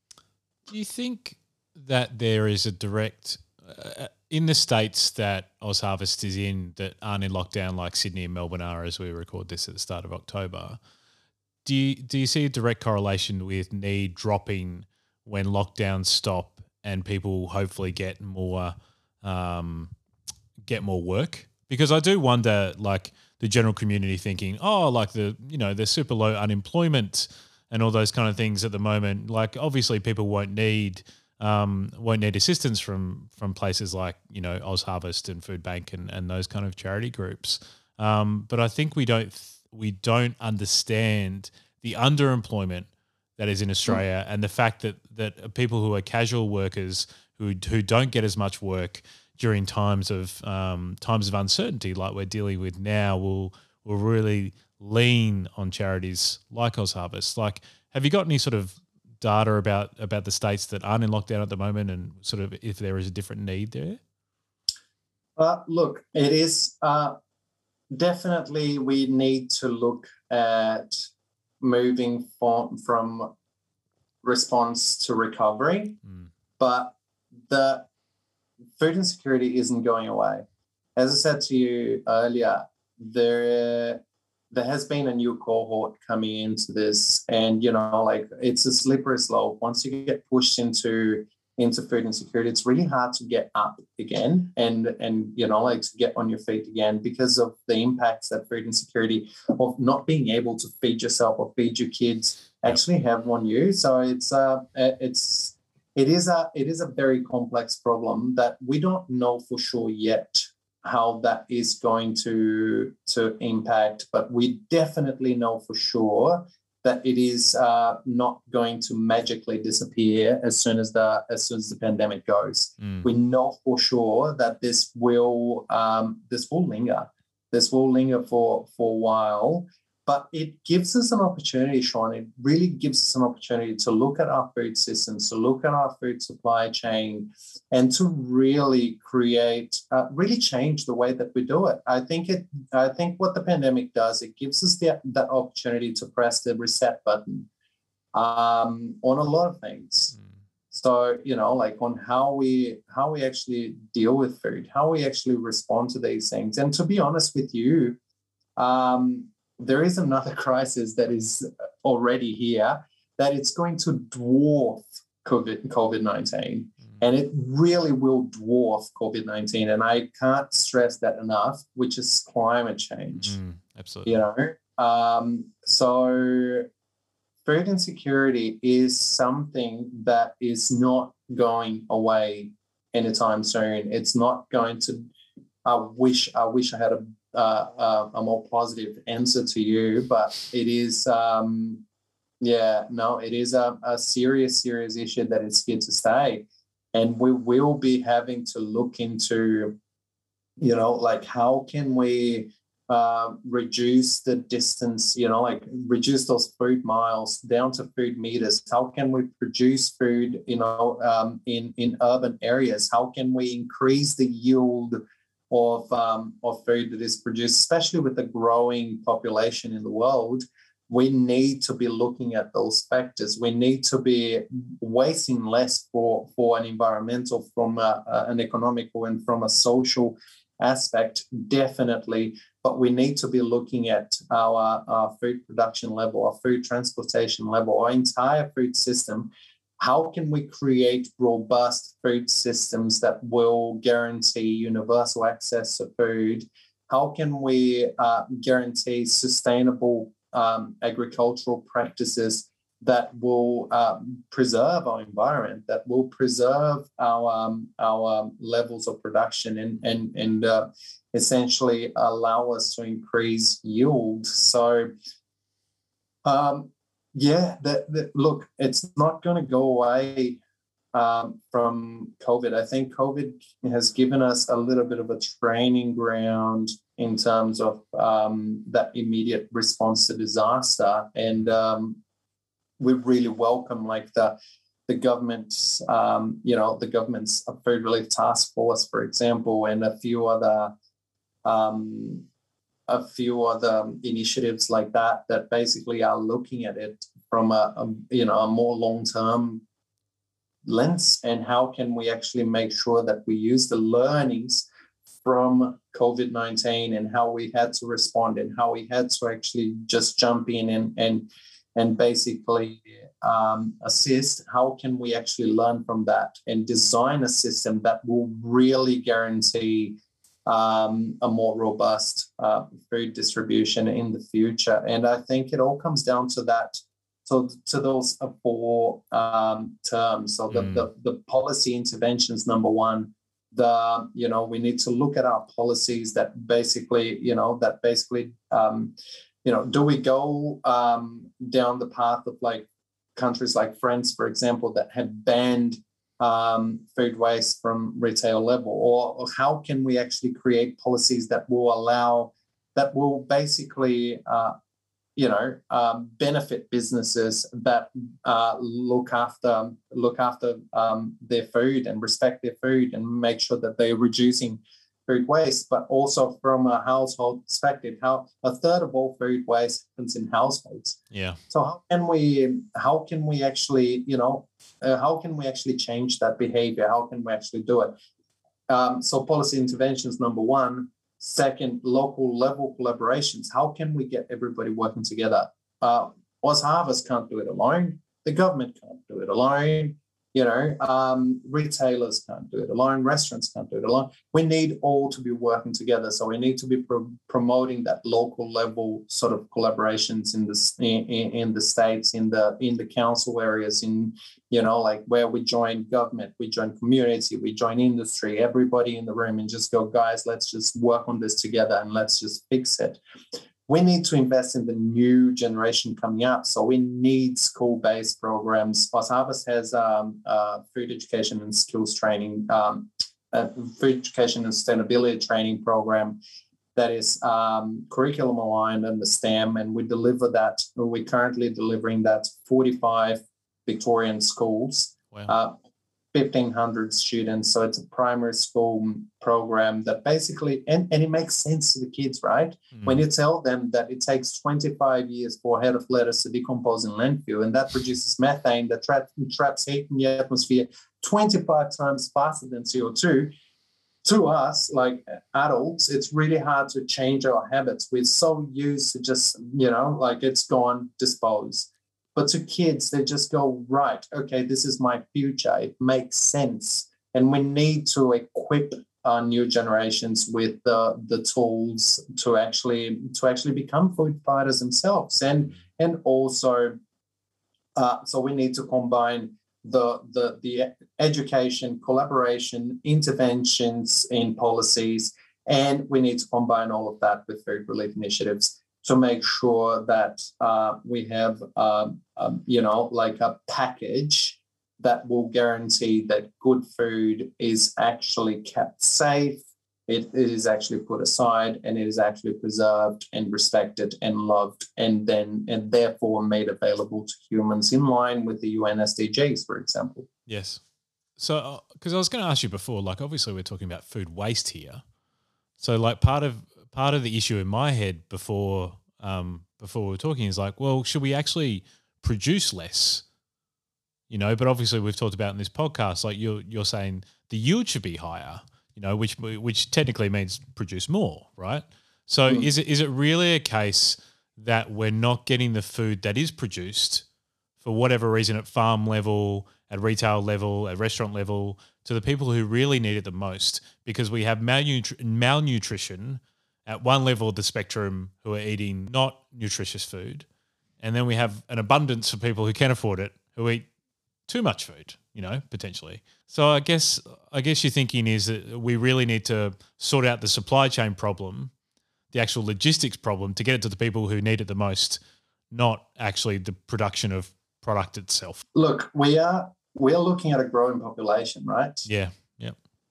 Do you think that there is a direct uh, in the states that Ozharvest is in that aren't in lockdown, like Sydney and Melbourne are, as we record this at the start of October? Do you, do you see a direct correlation with need dropping when lockdowns stop and people hopefully get more um, get more work? Because I do wonder, like, the general community thinking, oh, like the, you know, there's super low unemployment and all those kind of things at the moment. Like, obviously people won't need um, won't need assistance from from places like, you know, Ozharvest and Food Bank and, and those kind of charity groups. Um, but I think we don't we don't understand the underemployment that is in Australia and the fact that that people who are casual workers who who don't get as much work during times of um, times of uncertainty like we're dealing with now will will really lean on charities like Ozharvest. Like, have you got any sort of data about about the states that aren't in lockdown at the moment and sort of if there is a different need there? Uh, look, it is uh, definitely we need to look at moving from, from response to recovery, mm. but the food insecurity isn't going away. As I said to you earlier, there there has been a new cohort coming into this, and you know, like it's a slippery slope. Once you get pushed into into food insecurity, it's really hard to get up again and and you know, like to get on your feet again because of the impacts that food insecurity of not being able to feed yourself or feed your kids actually have on you. So it's uh it's it is a it is a very complex problem that we don't know for sure yet how that is going to to impact, but we definitely know for sure that it is uh, not going to magically disappear as soon as the as soon as the pandemic goes. Mm. We know for sure that this will um, this will linger. This will linger for for a while, but it gives us an opportunity, Sean. It really gives us an opportunity to look at our food systems, to look at our food supply chain, and to really create, uh, really change the way that we do it. I think it. I think what the pandemic does, it gives us the that opportunity to press the reset button um, on a lot of things. Mm. So you know, like on how we how we actually deal with food, how we actually respond to these things. And to be honest with you, um, there is another crisis that is already here, that it's going to dwarf COVID, COVID nineteen. Mm. And it really will dwarf COVID nineteen. And I can't stress that enough, which is climate change. Mm, absolutely. You know, um, so food insecurity is something that is not going away anytime soon. It's not going to, I wish, I wish I had a Uh, uh, a more positive answer to you, but it is, um, yeah, no, it is a, a serious, serious issue that is here to stay. And we will be having to look into, you know, like how can we uh, reduce the distance, you know, like reduce those food miles down to food meters? How can we produce food, you know, um, in, in urban areas? How can we increase the yield of um, of food that is produced, especially with the growing population in the world? We need to be looking at those factors. We need to be wasting less for, for an environmental, from a, a, an economical and from a social aspect, definitely. But we need to be looking at our, our food production level, our food transportation level, our entire food system. How can we create robust food systems that will guarantee universal access to food? How can we uh, guarantee sustainable um, agricultural practices that will um, preserve our environment, that will preserve our um, our um, levels of production, and and and uh, essentially allow us to increase yield? So. Um, Yeah, that, that look, it's not going to go away um, from COVID. I think COVID has given us a little bit of a training ground in terms of um, that immediate response to disaster, and um, we really welcome like the the government's, um, you know, the government's food relief task force, for example, and a few other. Um, a few other initiatives like that that basically are looking at it from a, a you know a more long-term lens, and how can we actually make sure that we use the learnings from COVID nineteen and how we had to respond and how we had to actually just jump in and and and basically um, assist. How can we actually learn from that and design a system that will really guarantee Um, a more robust uh, food distribution in the future? And I think it all comes down to that, so to those four um, terms. So the, mm. the the policy interventions, number one, the you know we need to look at our policies that basically you know that basically um, you know do we go um, down the path of like countries like France, for example, that have banned Um, food waste from retail level, or, or how can we actually create policies that will allow, that will basically, uh, you know, um, benefit businesses that uh, look after look after um, their food and respect their food and make sure that they're reducing food waste, but also from a household perspective, how a third of all food waste happens in households. Yeah. So how can we how can we actually, you know, uh, how can we actually change that behavior? How can we actually do it? Um, so policy interventions, number one. Second, local level collaborations. How can we get everybody working together? Uh, OzHarvest can't do it alone. The government can't do it alone. You know, um, retailers can't do it alone. Restaurants can't do it alone. We need all to be working together. So we need to be pro- promoting that local level sort of collaborations in the in, in the states, in the in the council areas, in you know, like where we join government, we join community, we join industry, everybody in the room, and just go, guys, let's just work on this together and let's just fix it. We need to invest in the new generation coming up. So we need school-based programs. OzHarvest has um, uh, food education and skills training, um, uh, food education and sustainability training program that is um, curriculum aligned and the STEM, and we deliver that. We're currently delivering that to forty-five Victorian schools. Wow. Uh, fifteen hundred students. So it's a primary school program that basically, and, and it makes sense to the kids, right? Mm. When you tell them that it takes twenty-five years for a head of lettuce to decompose in landfill, and that produces methane that tra- traps heat in the atmosphere twenty-five times faster than C O two, to us, like adults, it's really hard to change our habits. We're so used to just, you know, like it's gone, dispose. But to kids, they just go, right, okay, this is my future. It makes sense. And we need to equip our new generations with the, the tools to actually to actually become food fighters themselves. And and also, uh, so we need to combine the, the, the education, collaboration, interventions in policies, and we need to combine all of that with food relief initiatives to make sure that uh, we have, um, um, you know, like a package that will guarantee that good food is actually kept safe, it, it is actually put aside, and it is actually preserved and respected and loved, and then and therefore made available to humans in line with the U N S D Gs, for example. Yes. So, because uh, I was going to ask you before, like obviously we're talking about food waste here. So, like part of part of the issue in my head before um, before we were talking is like, well, should we actually produce less? You know, but obviously we've talked about in this podcast, like you're you're saying the yield should be higher. You know, which which technically means produce more, right? So, mm. is it is it really a case that we're not getting the food that is produced for whatever reason at farm level, at retail level, at restaurant level, to the people who really need it the most, because we have malnutri- malnutrition at one level of the spectrum who are eating not nutritious food, and then we have an abundance of people who can afford it who eat too much food, you know, potentially. So I guess I guess your thinking is that we really need to sort out the supply chain problem, the actual logistics problem, to get it to the people who need it the most, not actually the production of product itself. Look, we are we are looking at a growing population, right? Yeah, yeah.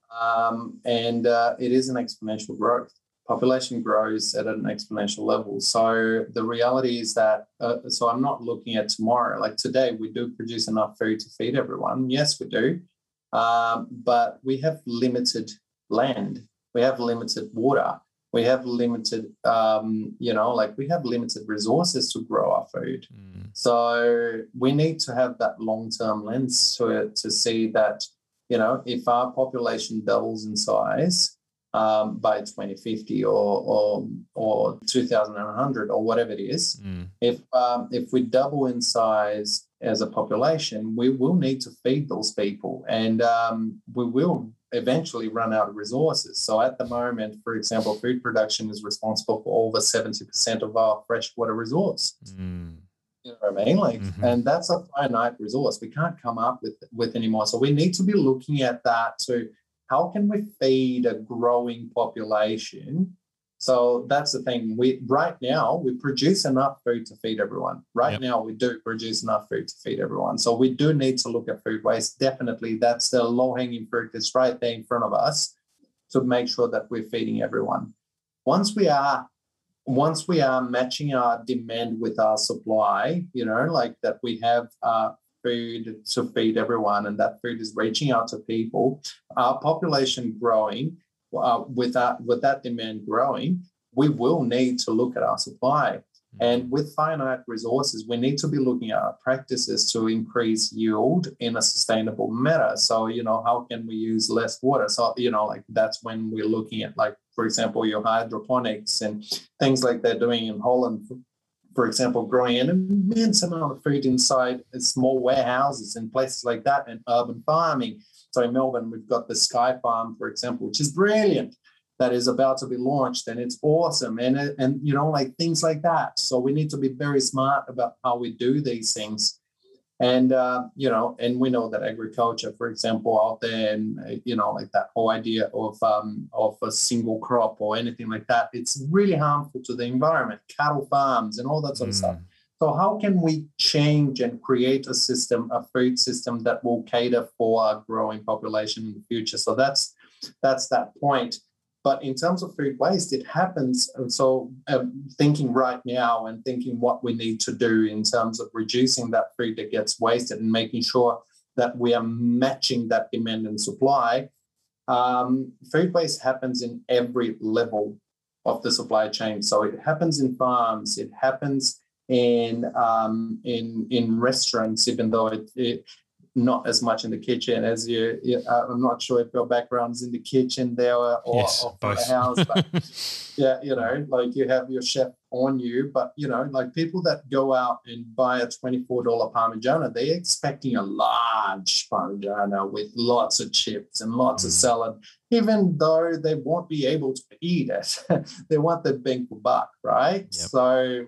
Um, and uh, it is an exponential growth. Population grows at an exponential level. So the reality is that, uh, so I'm not looking at tomorrow. Like today, we do produce enough food to feed everyone. Yes, we do. Um, but we have limited land. We have limited water. We have limited, um, you know, like we have limited resources to grow our food. Mm. So we need to have that long-term lens to it to see that, you know, if our population doubles in size um, by twenty fifty or or or two thousand one hundred or whatever it is, mm. if um, if we double in size as a population, we will need to feed those people, and um, we will eventually run out of resources. So at the moment, for example, food production is responsible for over seventy percent of our freshwater resource. Mm. You know what I mean? Like, mm-hmm. And that's a finite resource. We can't come up with, with anymore. So we need to be looking at that to how can we feed a growing population? So that's the thing. We right now we produce enough food to feed everyone. Right yep. now we do produce enough food to feed everyone. So we do need to look at food waste. Definitely, that's the low-hanging fruit that's right there in front of us to make sure that we're feeding everyone. Once we are, once we are matching our demand with our supply, you know, like that we have uh, food to feed everyone, and that food is reaching out to people. Our population growing. Uh, with that with that demand growing, we will need to look at our supply. And with finite resources, we need to be looking at our practices to increase yield in a sustainable manner. So, you know, how can we use less water? So, you know, like that's when we're looking at, like, for example, your hydroponics and things like they're doing in Holland, for example, growing an immense amount of food inside small warehouses and places like that, and urban farming. So in Melbourne, we've got the Sky Farm, for example, which is brilliant, that is about to be launched, and it's awesome. And, and you know, like things like that. So we need to be very smart about how we do these things. And, uh, you know, and we know that agriculture, for example, out there, and, you know, like that whole idea of, um, of a single crop or anything like that, it's really harmful to the environment, cattle farms and all that sort of mm. stuff. So how can we change and create a system, a food system that will cater for a growing population in the future? So that's, that's that point. But in terms of food waste, it happens. So um, thinking right now and thinking what we need to do in terms of reducing that food that gets wasted and making sure that we are matching that demand and supply. Um, food waste happens in every level of the supply chain. So it happens in farms, it happens in um, in in restaurants, even though it, it not as much in the kitchen as you, you uh, I'm not sure if your background's in the kitchen there or, yes, or the house, but yeah, you know, like you have your chef on you, but you know, like people that go out and buy a twenty-four dollars Parmigiana, they're expecting a large Parmigiana with lots of chips and lots mm. of salad, even though they won't be able to eat it. They want the bang for buck, right? Yep. So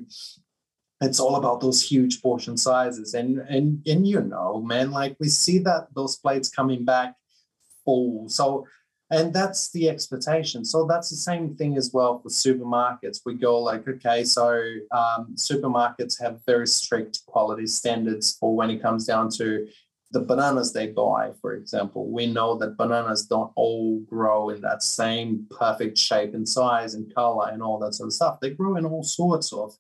it's all about those huge portion sizes. And, and, and you know, man, like we see that those plates coming back full. So, and that's the expectation. So that's the same thing as well for supermarkets. We go like, okay, so um, supermarkets have very strict quality standards for when it comes down to the bananas they buy, for example. We know that bananas don't all grow in that same perfect shape and size and color and all that sort of stuff. They grow in all sorts of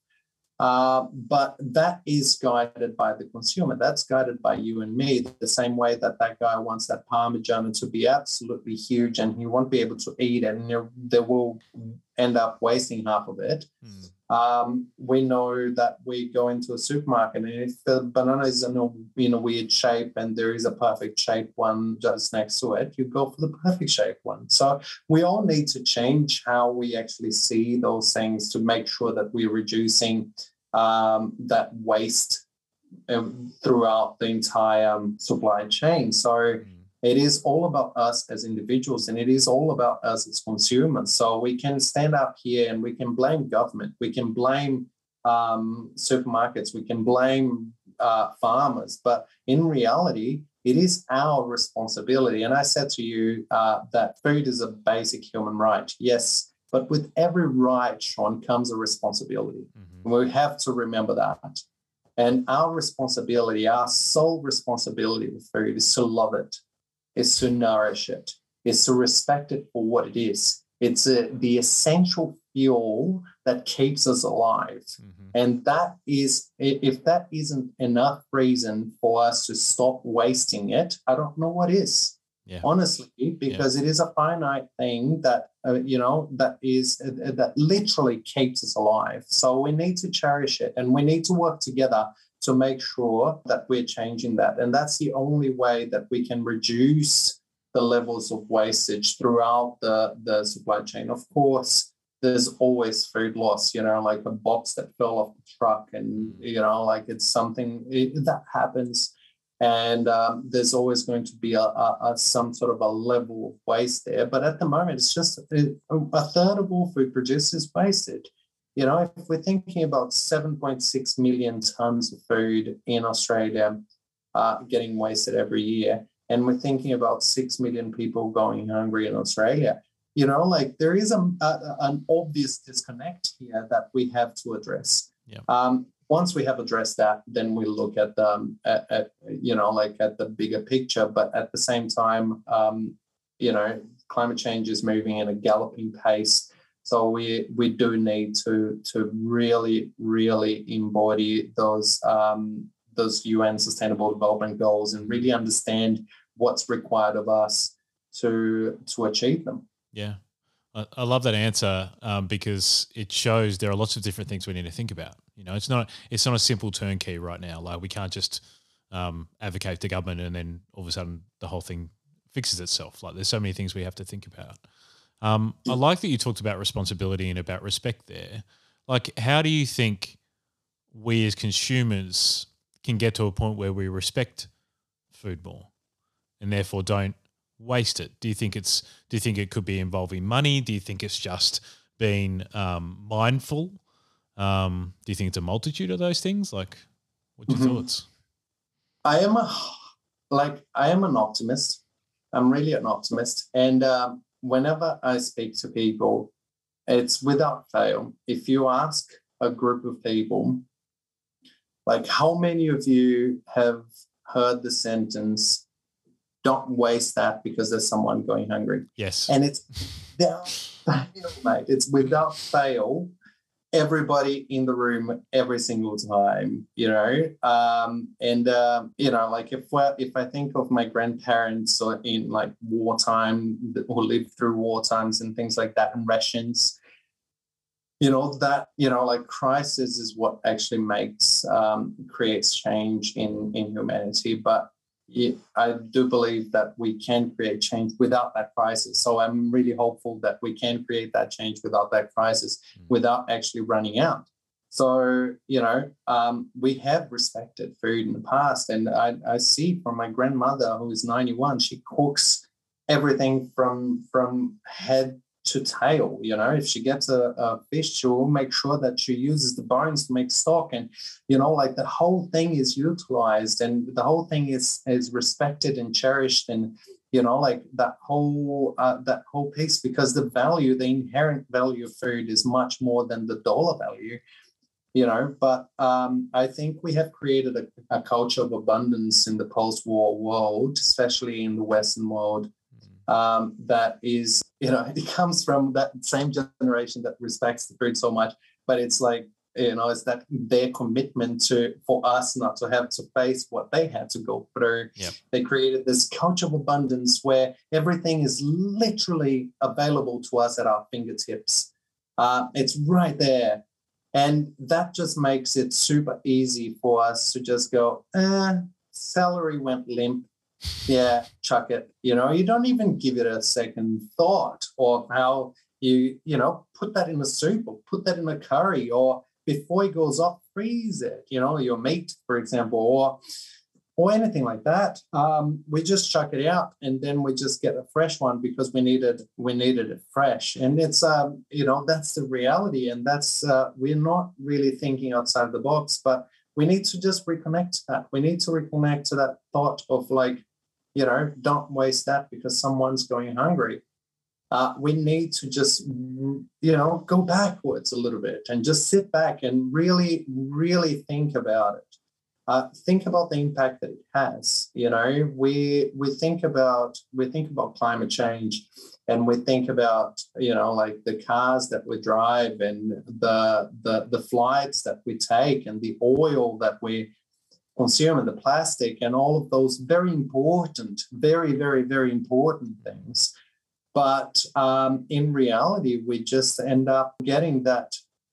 Uh, but that is guided by the consumer. That's guided by you and me, the same way that that guy wants that Parmigiana to be absolutely huge and he won't be able to eat it and they will end up wasting half of it. Mm. Um, we know that we go into a supermarket and if the banana is in a, in a weird shape and there is a perfect shape one just next to it, you go for the perfect shape one. So we all need to change how we actually see those things to make sure that we're reducing um, that waste um, throughout the entire um, supply chain. So mm. it is all about us as individuals and it is all about us as consumers. So we can stand up here and we can blame government, we can blame um, supermarkets, we can blame uh, farmers, but in reality, it is our responsibility. And I said to you uh, that food is a basic human right. Yes, but with every right, Sean, comes a responsibility. Mm-hmm. We have to remember that. And our responsibility, our sole responsibility with food is to love it, is to nourish it, is to respect it for what it is. It's a, the essential fuel that keeps us alive. Mm-hmm. And that is, if that isn't enough reason for us to stop wasting it, I don't know what is. Yeah. Honestly, because yeah. it is a finite thing that, uh, you know, that is, uh, that literally keeps us alive. So we need to cherish it and we need to work together to make sure that we're changing that. And that's the only way that we can reduce the levels of wastage throughout the, the supply chain. Of course, there's always food loss, you know, like a box that fell off the truck and, you know, like it's something it, that happens. And um, there's always going to be a, a, a some sort of a level of waste there. But at the moment, it's just a, a third of all food produced is wasted. You know, if we're thinking about seven point six million tons of food in Australia uh, getting wasted every year, and we're thinking about six million people going hungry in Australia, you know, like there is a, a, an obvious disconnect here that we have to address. Yeah. Um, once we have addressed that, then we look at the, um, at, at, you know, like at the bigger picture. But at the same time, um, you know, climate change is moving at a galloping pace. So we we do need to to really, really embody those um, those U N Sustainable Development Goals and really understand what's required of us to to achieve them. Yeah, I, I love that answer um, because it shows there are lots of different things we need to think about. You know, it's not it's not a simple turnkey right now. Like we can't just um, advocate to government and then all of a sudden the whole thing fixes itself. Like there's so many things we have to think about. Um, I like that you talked about responsibility and about respect there. Like, how do you think we as consumers can get to a point where we respect food more and therefore don't waste it? Do you think it's, do you think it could be involving money? Do you think it's just being um, mindful? Um, do you think it's a multitude of those things? Like, what's your mm-hmm. thoughts? I am a, like, I am an optimist. I'm really an optimist. And um, whenever I speak to people, it's without fail. If you ask a group of people, like how many of you have heard the sentence, don't waste that because there's someone going hungry? Yes. And it's without fail, mate. It's without fail. Everybody in the room every single time, you know, um, and uh, you know, like if if I think of my grandparents or in like wartime or lived through war times and things like that, and rations, you know, that you know, like crisis is what actually makes um, creates change in in humanity, but. It, I do believe that we can create change without that crisis. So I'm really hopeful that we can create that change without that crisis, mm. without actually running out. So, you know, um, we have respected food in the past. And I, I see from my grandmother, who is ninety-one, she cooks everything from, from head to tail. You know, if she gets a, a fish, she will make sure that she uses the bones to make stock, and you know, like the whole thing is utilized and the whole thing is is respected and cherished, and you know, like that whole uh, that whole piece, because the value, the inherent value of food is much more than the dollar value, you know. But um, I think we have created a, a culture of abundance in the post-war world, especially in the Western world. Um, that is, you know, it comes from that same generation that respects the food so much, but it's like, you know, it's that their commitment to, for us not to have to face what they had to go through. Yep. They created this culture of abundance where everything is literally available to us at our fingertips. Uh, it's right there. And that just makes it super easy for us to just go, eh, celery went limp. Yeah, chuck it. You know, you don't even give it a second thought of how you, you know, put that in a soup or put that in a curry, or before it goes off, freeze it, you know, your meat, for example, or or anything like that. Um, we just chuck it out and then we just get a fresh one because we needed we needed it fresh. And it's, um, you know, that's the reality. And that's, uh, we're not really thinking outside the box, but we need to just reconnect to that. We need to reconnect to that thought of like, you know, don't waste that because someone's going hungry. Uh, we need to just, you know, go backwards a little bit and just sit back and really, really think about it. Uh, think about the impact that it has. You know, we we think about we think about climate change, and we think about, you know, like the cars that we drive and the the the flights that we take and the oil that we consume and the plastic and all of those very important, very, very, very important things. But um, in reality, we just end up getting that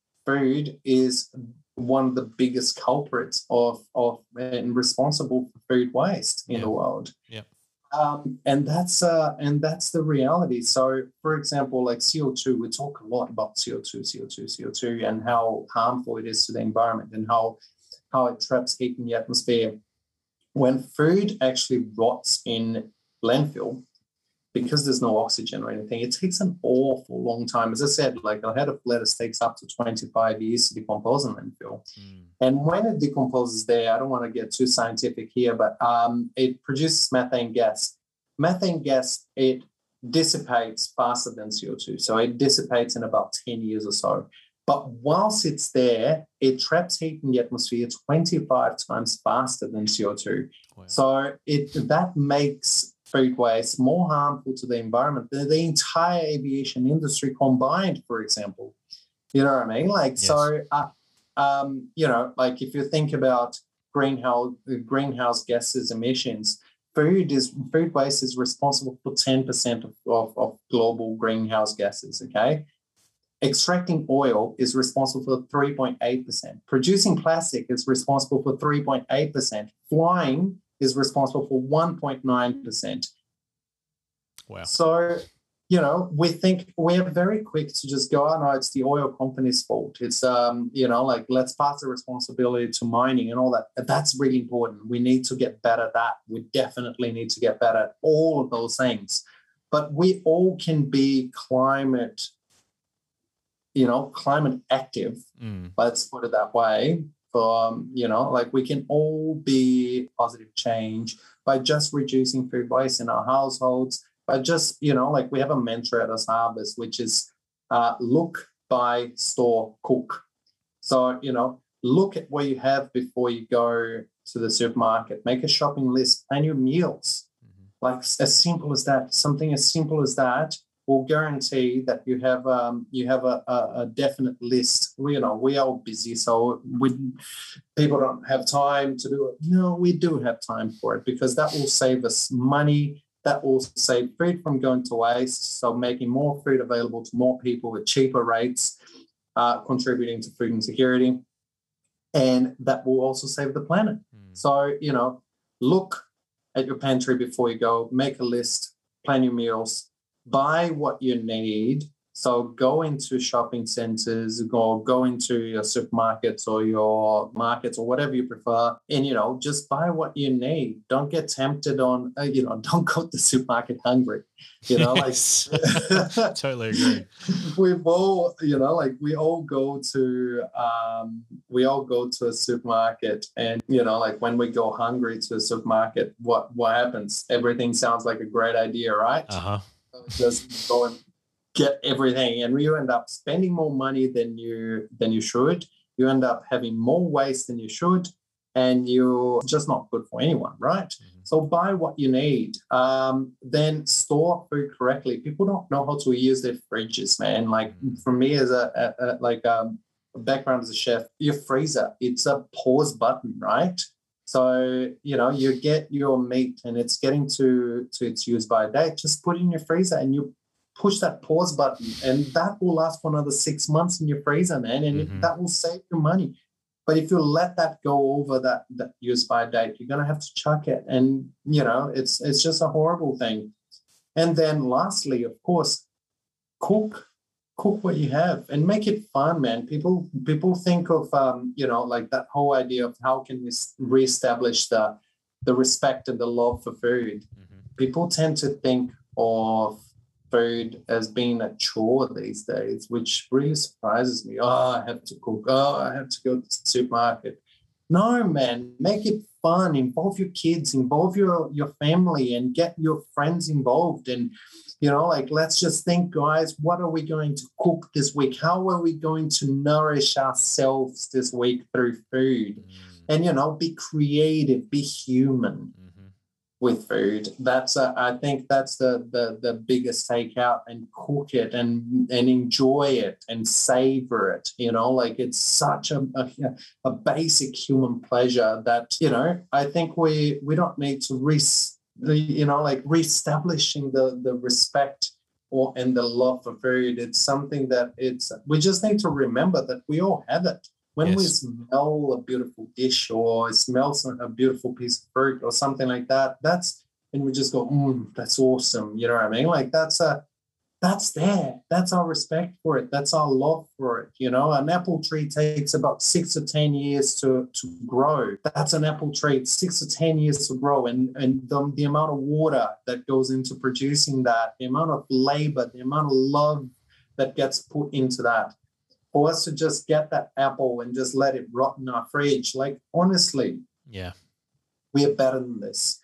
food is one of the biggest culprits of, of and responsible for food waste in yeah. the world. Yeah. Um, and that's uh, and that's the reality. So, for example, like C O two, we talk a lot about C O two, C O two, C O two, and how harmful it is to the environment and how how it traps heat in the atmosphere. When food actually rots in landfill, because there's no oxygen or anything, it takes an awful long time. As I said, like a head of lettuce takes up to twenty-five years to decompose in landfill. Mm. And when it decomposes there, I don't want to get too scientific here, but um, it produces methane gas. Methane gas, it dissipates faster than C O two. So it dissipates in about ten years or so. But whilst it's there, it traps heat in the atmosphere twenty-five times faster than C O two. Wow. So it that makes food waste more harmful to the environment than the entire aviation industry combined, for example. You know what I mean? Like, yes. so, uh, um, you know, like if you think about greenhouse greenhouse gases emissions, food is food waste is responsible for ten percent of, of, of global greenhouse gases, okay? extracting oil is responsible for three point eight percent. Producing plastic is responsible for three point eight percent. Flying is responsible for one point nine percent. Wow. So, you know, we think we're very quick to just go, oh, no, it's the oil company's fault. It's, um, you know, like, let's pass the responsibility to mining and all that. That's really important. We need to get better at that. We definitely need to get better at all of those things. But we all can be climate, you know, climate active, mm. let's put it that way. Um, you know, like we can all be positive change by just reducing food waste in our households. But just, you know, like we have a mantra at Us Harvest, which is uh, look, buy, store, cook. So, you know, look at what you have before you go to the supermarket. Make a shopping list, plan your meals. Mm-hmm. Like as simple as that, something as simple as that will guarantee that you have um, you have a, a, a definite list. We, you know, we are busy, so we people don't have time to do it. No, we do have time for it because that will save us money. That will save food from going to waste, so making more food available to more people at cheaper rates, uh, contributing to food insecurity, and that will also save the planet. Mm. So, you know, look at your pantry before you go, make a list, plan your meals, buy what you need. So go into shopping centres, go, go into your supermarkets or your markets or whatever you prefer, and, you know, just buy what you need. Don't get tempted on, uh, you know, don't go to the supermarket hungry, you know, yes. like. Totally agree. We've all, you know, like we all go to, um, we all go to a supermarket and, you know, like when we go hungry to a supermarket, what, what happens? Everything sounds like a great idea, right? Uh-huh. So just go and get everything, and you end up spending more money than you than you should. You end up having more waste than you should, and you're just not good for anyone, right? Mm-hmm. So buy what you need. Um, then store food correctly. People don't know how to use their fridges, man. Like mm-hmm. for me, as a, a, a like um, a background as a chef, your freezer, it's a pause button, right? So, you know, you get your meat and it's getting to to its use by date. Just put it in your freezer and you push that pause button, and that will last for another six months in your freezer, man, and mm-hmm. that will save you money. But if you let that go over that, that use by date, you're going to have to chuck it, and, you know, it's it's just a horrible thing. And then lastly, of course, cook. Cook what you have and make it fun, man. People people think of, um, you know, like that whole idea of how can we reestablish the, the respect and the love for food. Mm-hmm. People tend to think of food as being a chore these days, which really surprises me. Oh, I have to cook. Oh, I have to go to the supermarket. No, man, make it fun. Involve your kids, involve your, your family, and get your friends involved. And, you know, like, let's just think, guys, what are we going to cook this week? How are we going to nourish ourselves this week through food? Mm. And, you know, be creative, be human. With food. That's a, I think that's the, the the biggest takeout, and cook it and and enjoy it and savor it. You know, like it's such a, a a basic human pleasure that, you know, I think we we don't need to re, you know, like reestablishing the the respect or and the love for food. It's something that it's we just need to remember that we all have it. When yes. we smell a beautiful dish or smell a beautiful piece of fruit or something like that, that's, and we just go, mm, that's awesome. You know what I mean? Like that's a, that's there. That's our respect for it. That's our love for it. You know, an apple tree takes about six to ten years to, to grow. That's an apple tree. It's six to ten years to grow. And, and the, the amount of water that goes into producing that, the amount of labor, the amount of love that gets put into that. For us to just get that apple and just let it rot in our fridge, like, honestly, yeah, we are better than this.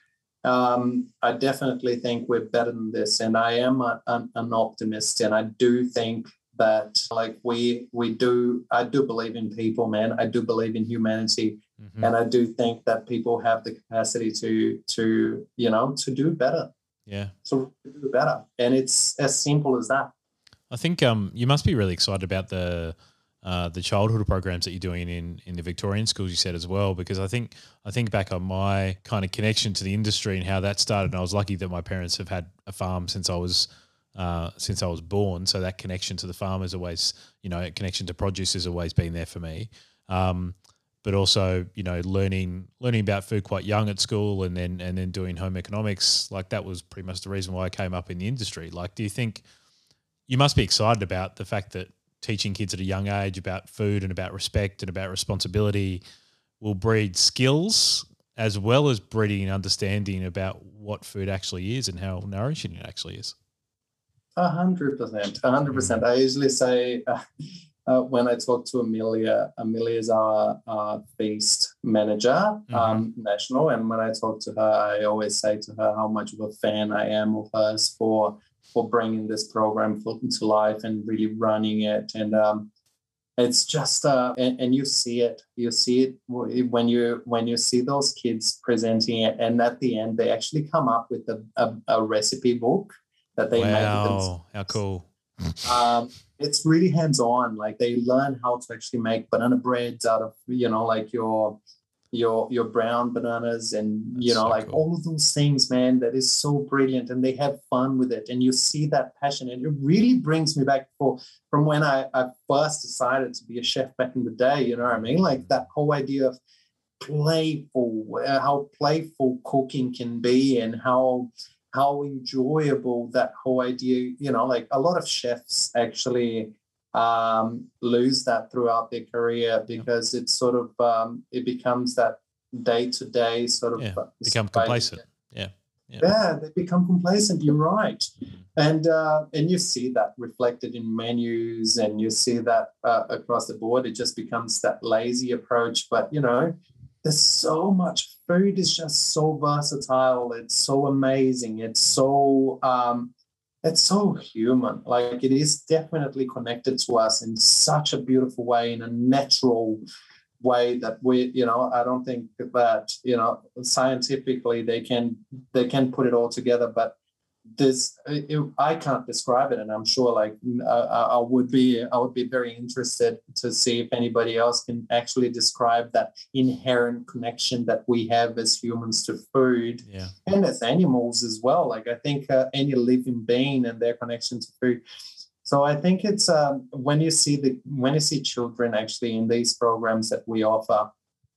Um, I definitely think we're better than this, and I am a, an, an optimist, and I do think that, like, we we do. I do believe in people, man. I do believe in humanity, mm-hmm. and I do think that people have the capacity to to you know to do better. Yeah, to do better, and it's as simple as that. I think um, you must be really excited about the uh, the childhood programs that you're doing in, in the Victorian schools, you said, as well, because I think I think back on my kind of connection to the industry and how that started, and I was lucky that my parents have had a farm since I was uh, since I was born. So that connection to the farmers always, you know, connection to produce has always been there for me. Um, but also, you know, learning learning about food quite young at school, and then and then doing home economics, like that was pretty much the reason why I came up in the industry. Like, do you think you must be excited about the fact that teaching kids at a young age about food and about respect and about responsibility will breed skills as well as breeding an understanding about what food actually is and how nourishing it actually is? A hundred percent, a hundred percent. I usually say uh, uh, when I talk to Amelia, Amelia is our uh, feast manager, mm-hmm. um, national, and when I talk to her, I always say to her how much of a fan I am of hers for for bringing this program to life and really running it. And um, it's just, uh, and, and you see it, you see it when you when you see those kids presenting it, and at the end they actually come up with a, a, a recipe book that they wow, make themselves. How cool. um, it's really hands-on. Like, they learn how to actually make banana breads out of, you know, like your your your brown bananas, and you That's know so like cool. All of those things, man, that is so brilliant, and they have fun with it, and you see that passion, and it really brings me back for from when I, I first decided to be a chef back in the day. You know what I mean? Like, that whole idea of playful, uh, how playful cooking can be, and how how enjoyable that whole idea, you know, like a lot of chefs actually um, lose that throughout their career because it's sort of, um, it becomes that day-to-day sort of. Yeah, become complacent. Yeah. yeah. Yeah, they become complacent. You're right. And, uh, and you see that reflected in menus, and you see that uh, across the board. It just becomes that lazy approach. But, you know, there's so much. Food is just so versatile. It's so amazing. It's so um, it's so human. Like, it is definitely connected to us in such a beautiful way, in a natural way that we, you know, I don't think that, you know, scientifically they can they can put it all together. But this, it, I can't describe it, and I'm sure like I, I would be I would be very interested to see if anybody else can actually describe that inherent connection that we have as humans to food, yeah. and as animals as well. Like, I think uh, any living being and their connection to food. So I think it's um, when you see the when you see children actually in these programs that we offer,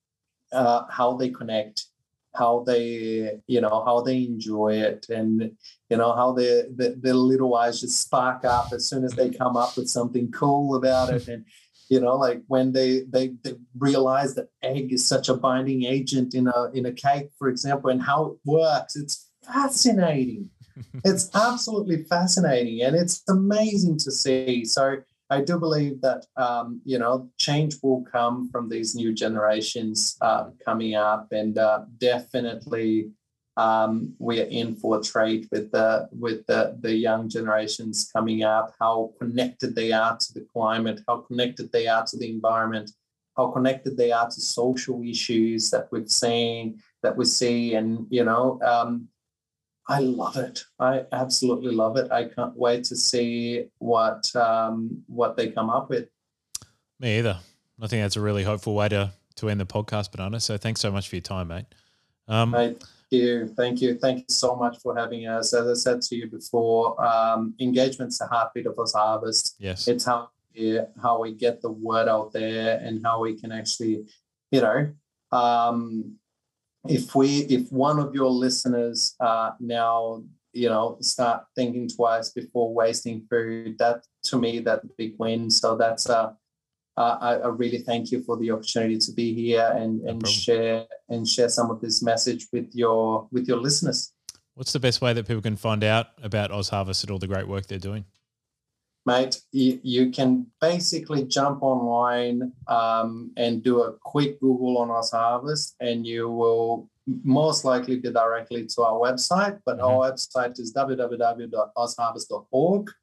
uh, how they connect, how they, you know, how they enjoy it, and, you know, how their the, their little eyes just spark up as soon as they come up with something cool about it. And, you know, like when they, they, they realize that egg is such a binding agent in a, in a cake, for example, and how it works. It's fascinating. It's absolutely fascinating. And it's amazing to see. So I do believe that, um, you know, change will come from these new generations uh, coming up, and uh, definitely um, we are in for a treat with the with the, the young generations coming up, how connected they are to the climate, how connected they are to the environment, how connected they are to social issues that we've seen, that we see, and, you know, um, I love it. I absolutely love it. I can't wait to see what um, what they come up with. Me either. I think that's a really hopeful way to to end the podcast, Banana. So thanks so much for your time, mate. Um, Thank you. Thank you. Thank you so much for having us. As I said to you before, um, engagement's the heartbeat of OzHarvest. Yes. It's how we, how we get the word out there, and how we can actually, you know, um, if we if one of your listeners uh, now, you know, start thinking twice before wasting food, that, to me, that's a big win. So that's uh, uh, I, I really thank you for the opportunity to be here and, and no share and share some of this message with your with your listeners. What's the best way that people can find out about OzHarvest and all the great work they're doing? Mate, you, you can basically jump online um, and do a quick Google on OzHarvest, and you will most likely be directly to our website. But mm-hmm. our website is w w w dot oz harvest dot org.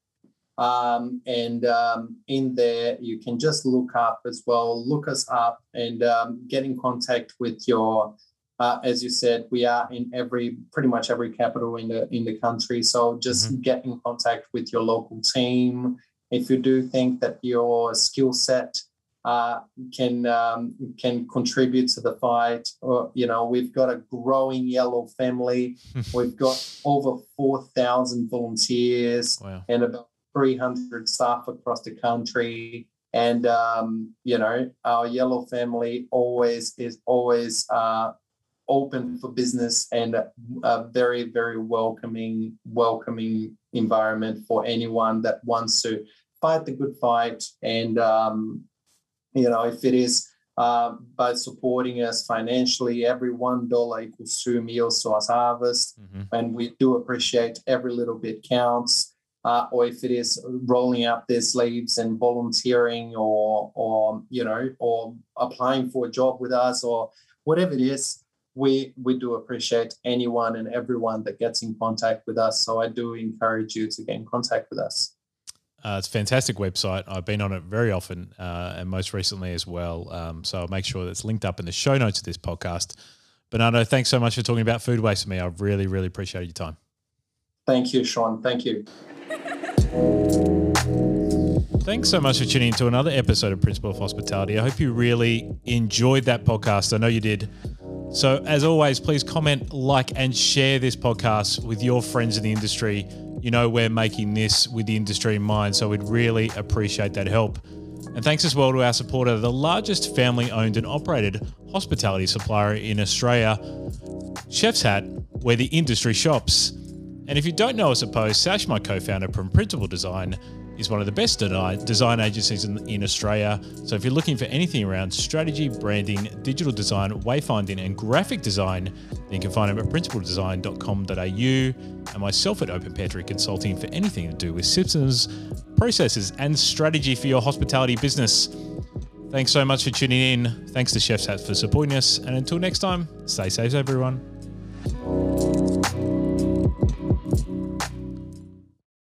Um, and um, in there, you can just look up as well, look us up, and um, get in contact with your Uh, as you said, we are in every, pretty much every capital in the in the country. So just mm-hmm. get in contact with your local team. If you do think that your skill set uh, can um, can contribute to the fight. Or, you know, we've got a growing yellow family. We've got over four thousand volunteers. Wow. And about three hundred staff across the country. And, um, you know, our yellow family always is always uh, open for business, and a, a very, very welcoming, welcoming environment for anyone that wants to fight the good fight. And, um, you know, if it is uh, by supporting us financially, every one dollar equals two meals to our harvest. Mm-hmm. And we do appreciate every little bit counts. Uh, or if it is rolling up their sleeves and volunteering, or, or, you know, or applying for a job with us, or whatever it is, we we do appreciate anyone and everyone that gets in contact with us. So I do encourage you to get in contact with us. Uh, it's a fantastic website. I've been on it very often, uh, and most recently as well. Um, so I'll make sure that's linked up in the show notes of this podcast. Bernardo, thanks so much for talking about food waste with me. I really, really appreciate your time. Thank you, Sean. Thank you. Thanks so much for tuning into another episode of Principle of Hospitality. I hope you really enjoyed that podcast. I know you did. So as always, please comment, like, and share this podcast with your friends in the industry. You know, we're making this with the industry in mind, so we'd really appreciate that help. And thanks as well to our supporter, the largest family-owned and operated hospitality supplier in Australia, Chef's Hat, where the industry shops. And if you don't know, I suppose, Sash, my co-founder from Principle Design, is one of the best design agencies in, in Australia. So if you're looking for anything around strategy, branding, digital design, wayfinding, and graphic design, then you can find them at principle design dot com dot a u, and myself at Open Petri Consulting for anything to do with systems, processes, and strategy for your hospitality business. Thanks so much for tuning in. Thanks to Chef's Hat for supporting us. And until next time, stay safe, everyone.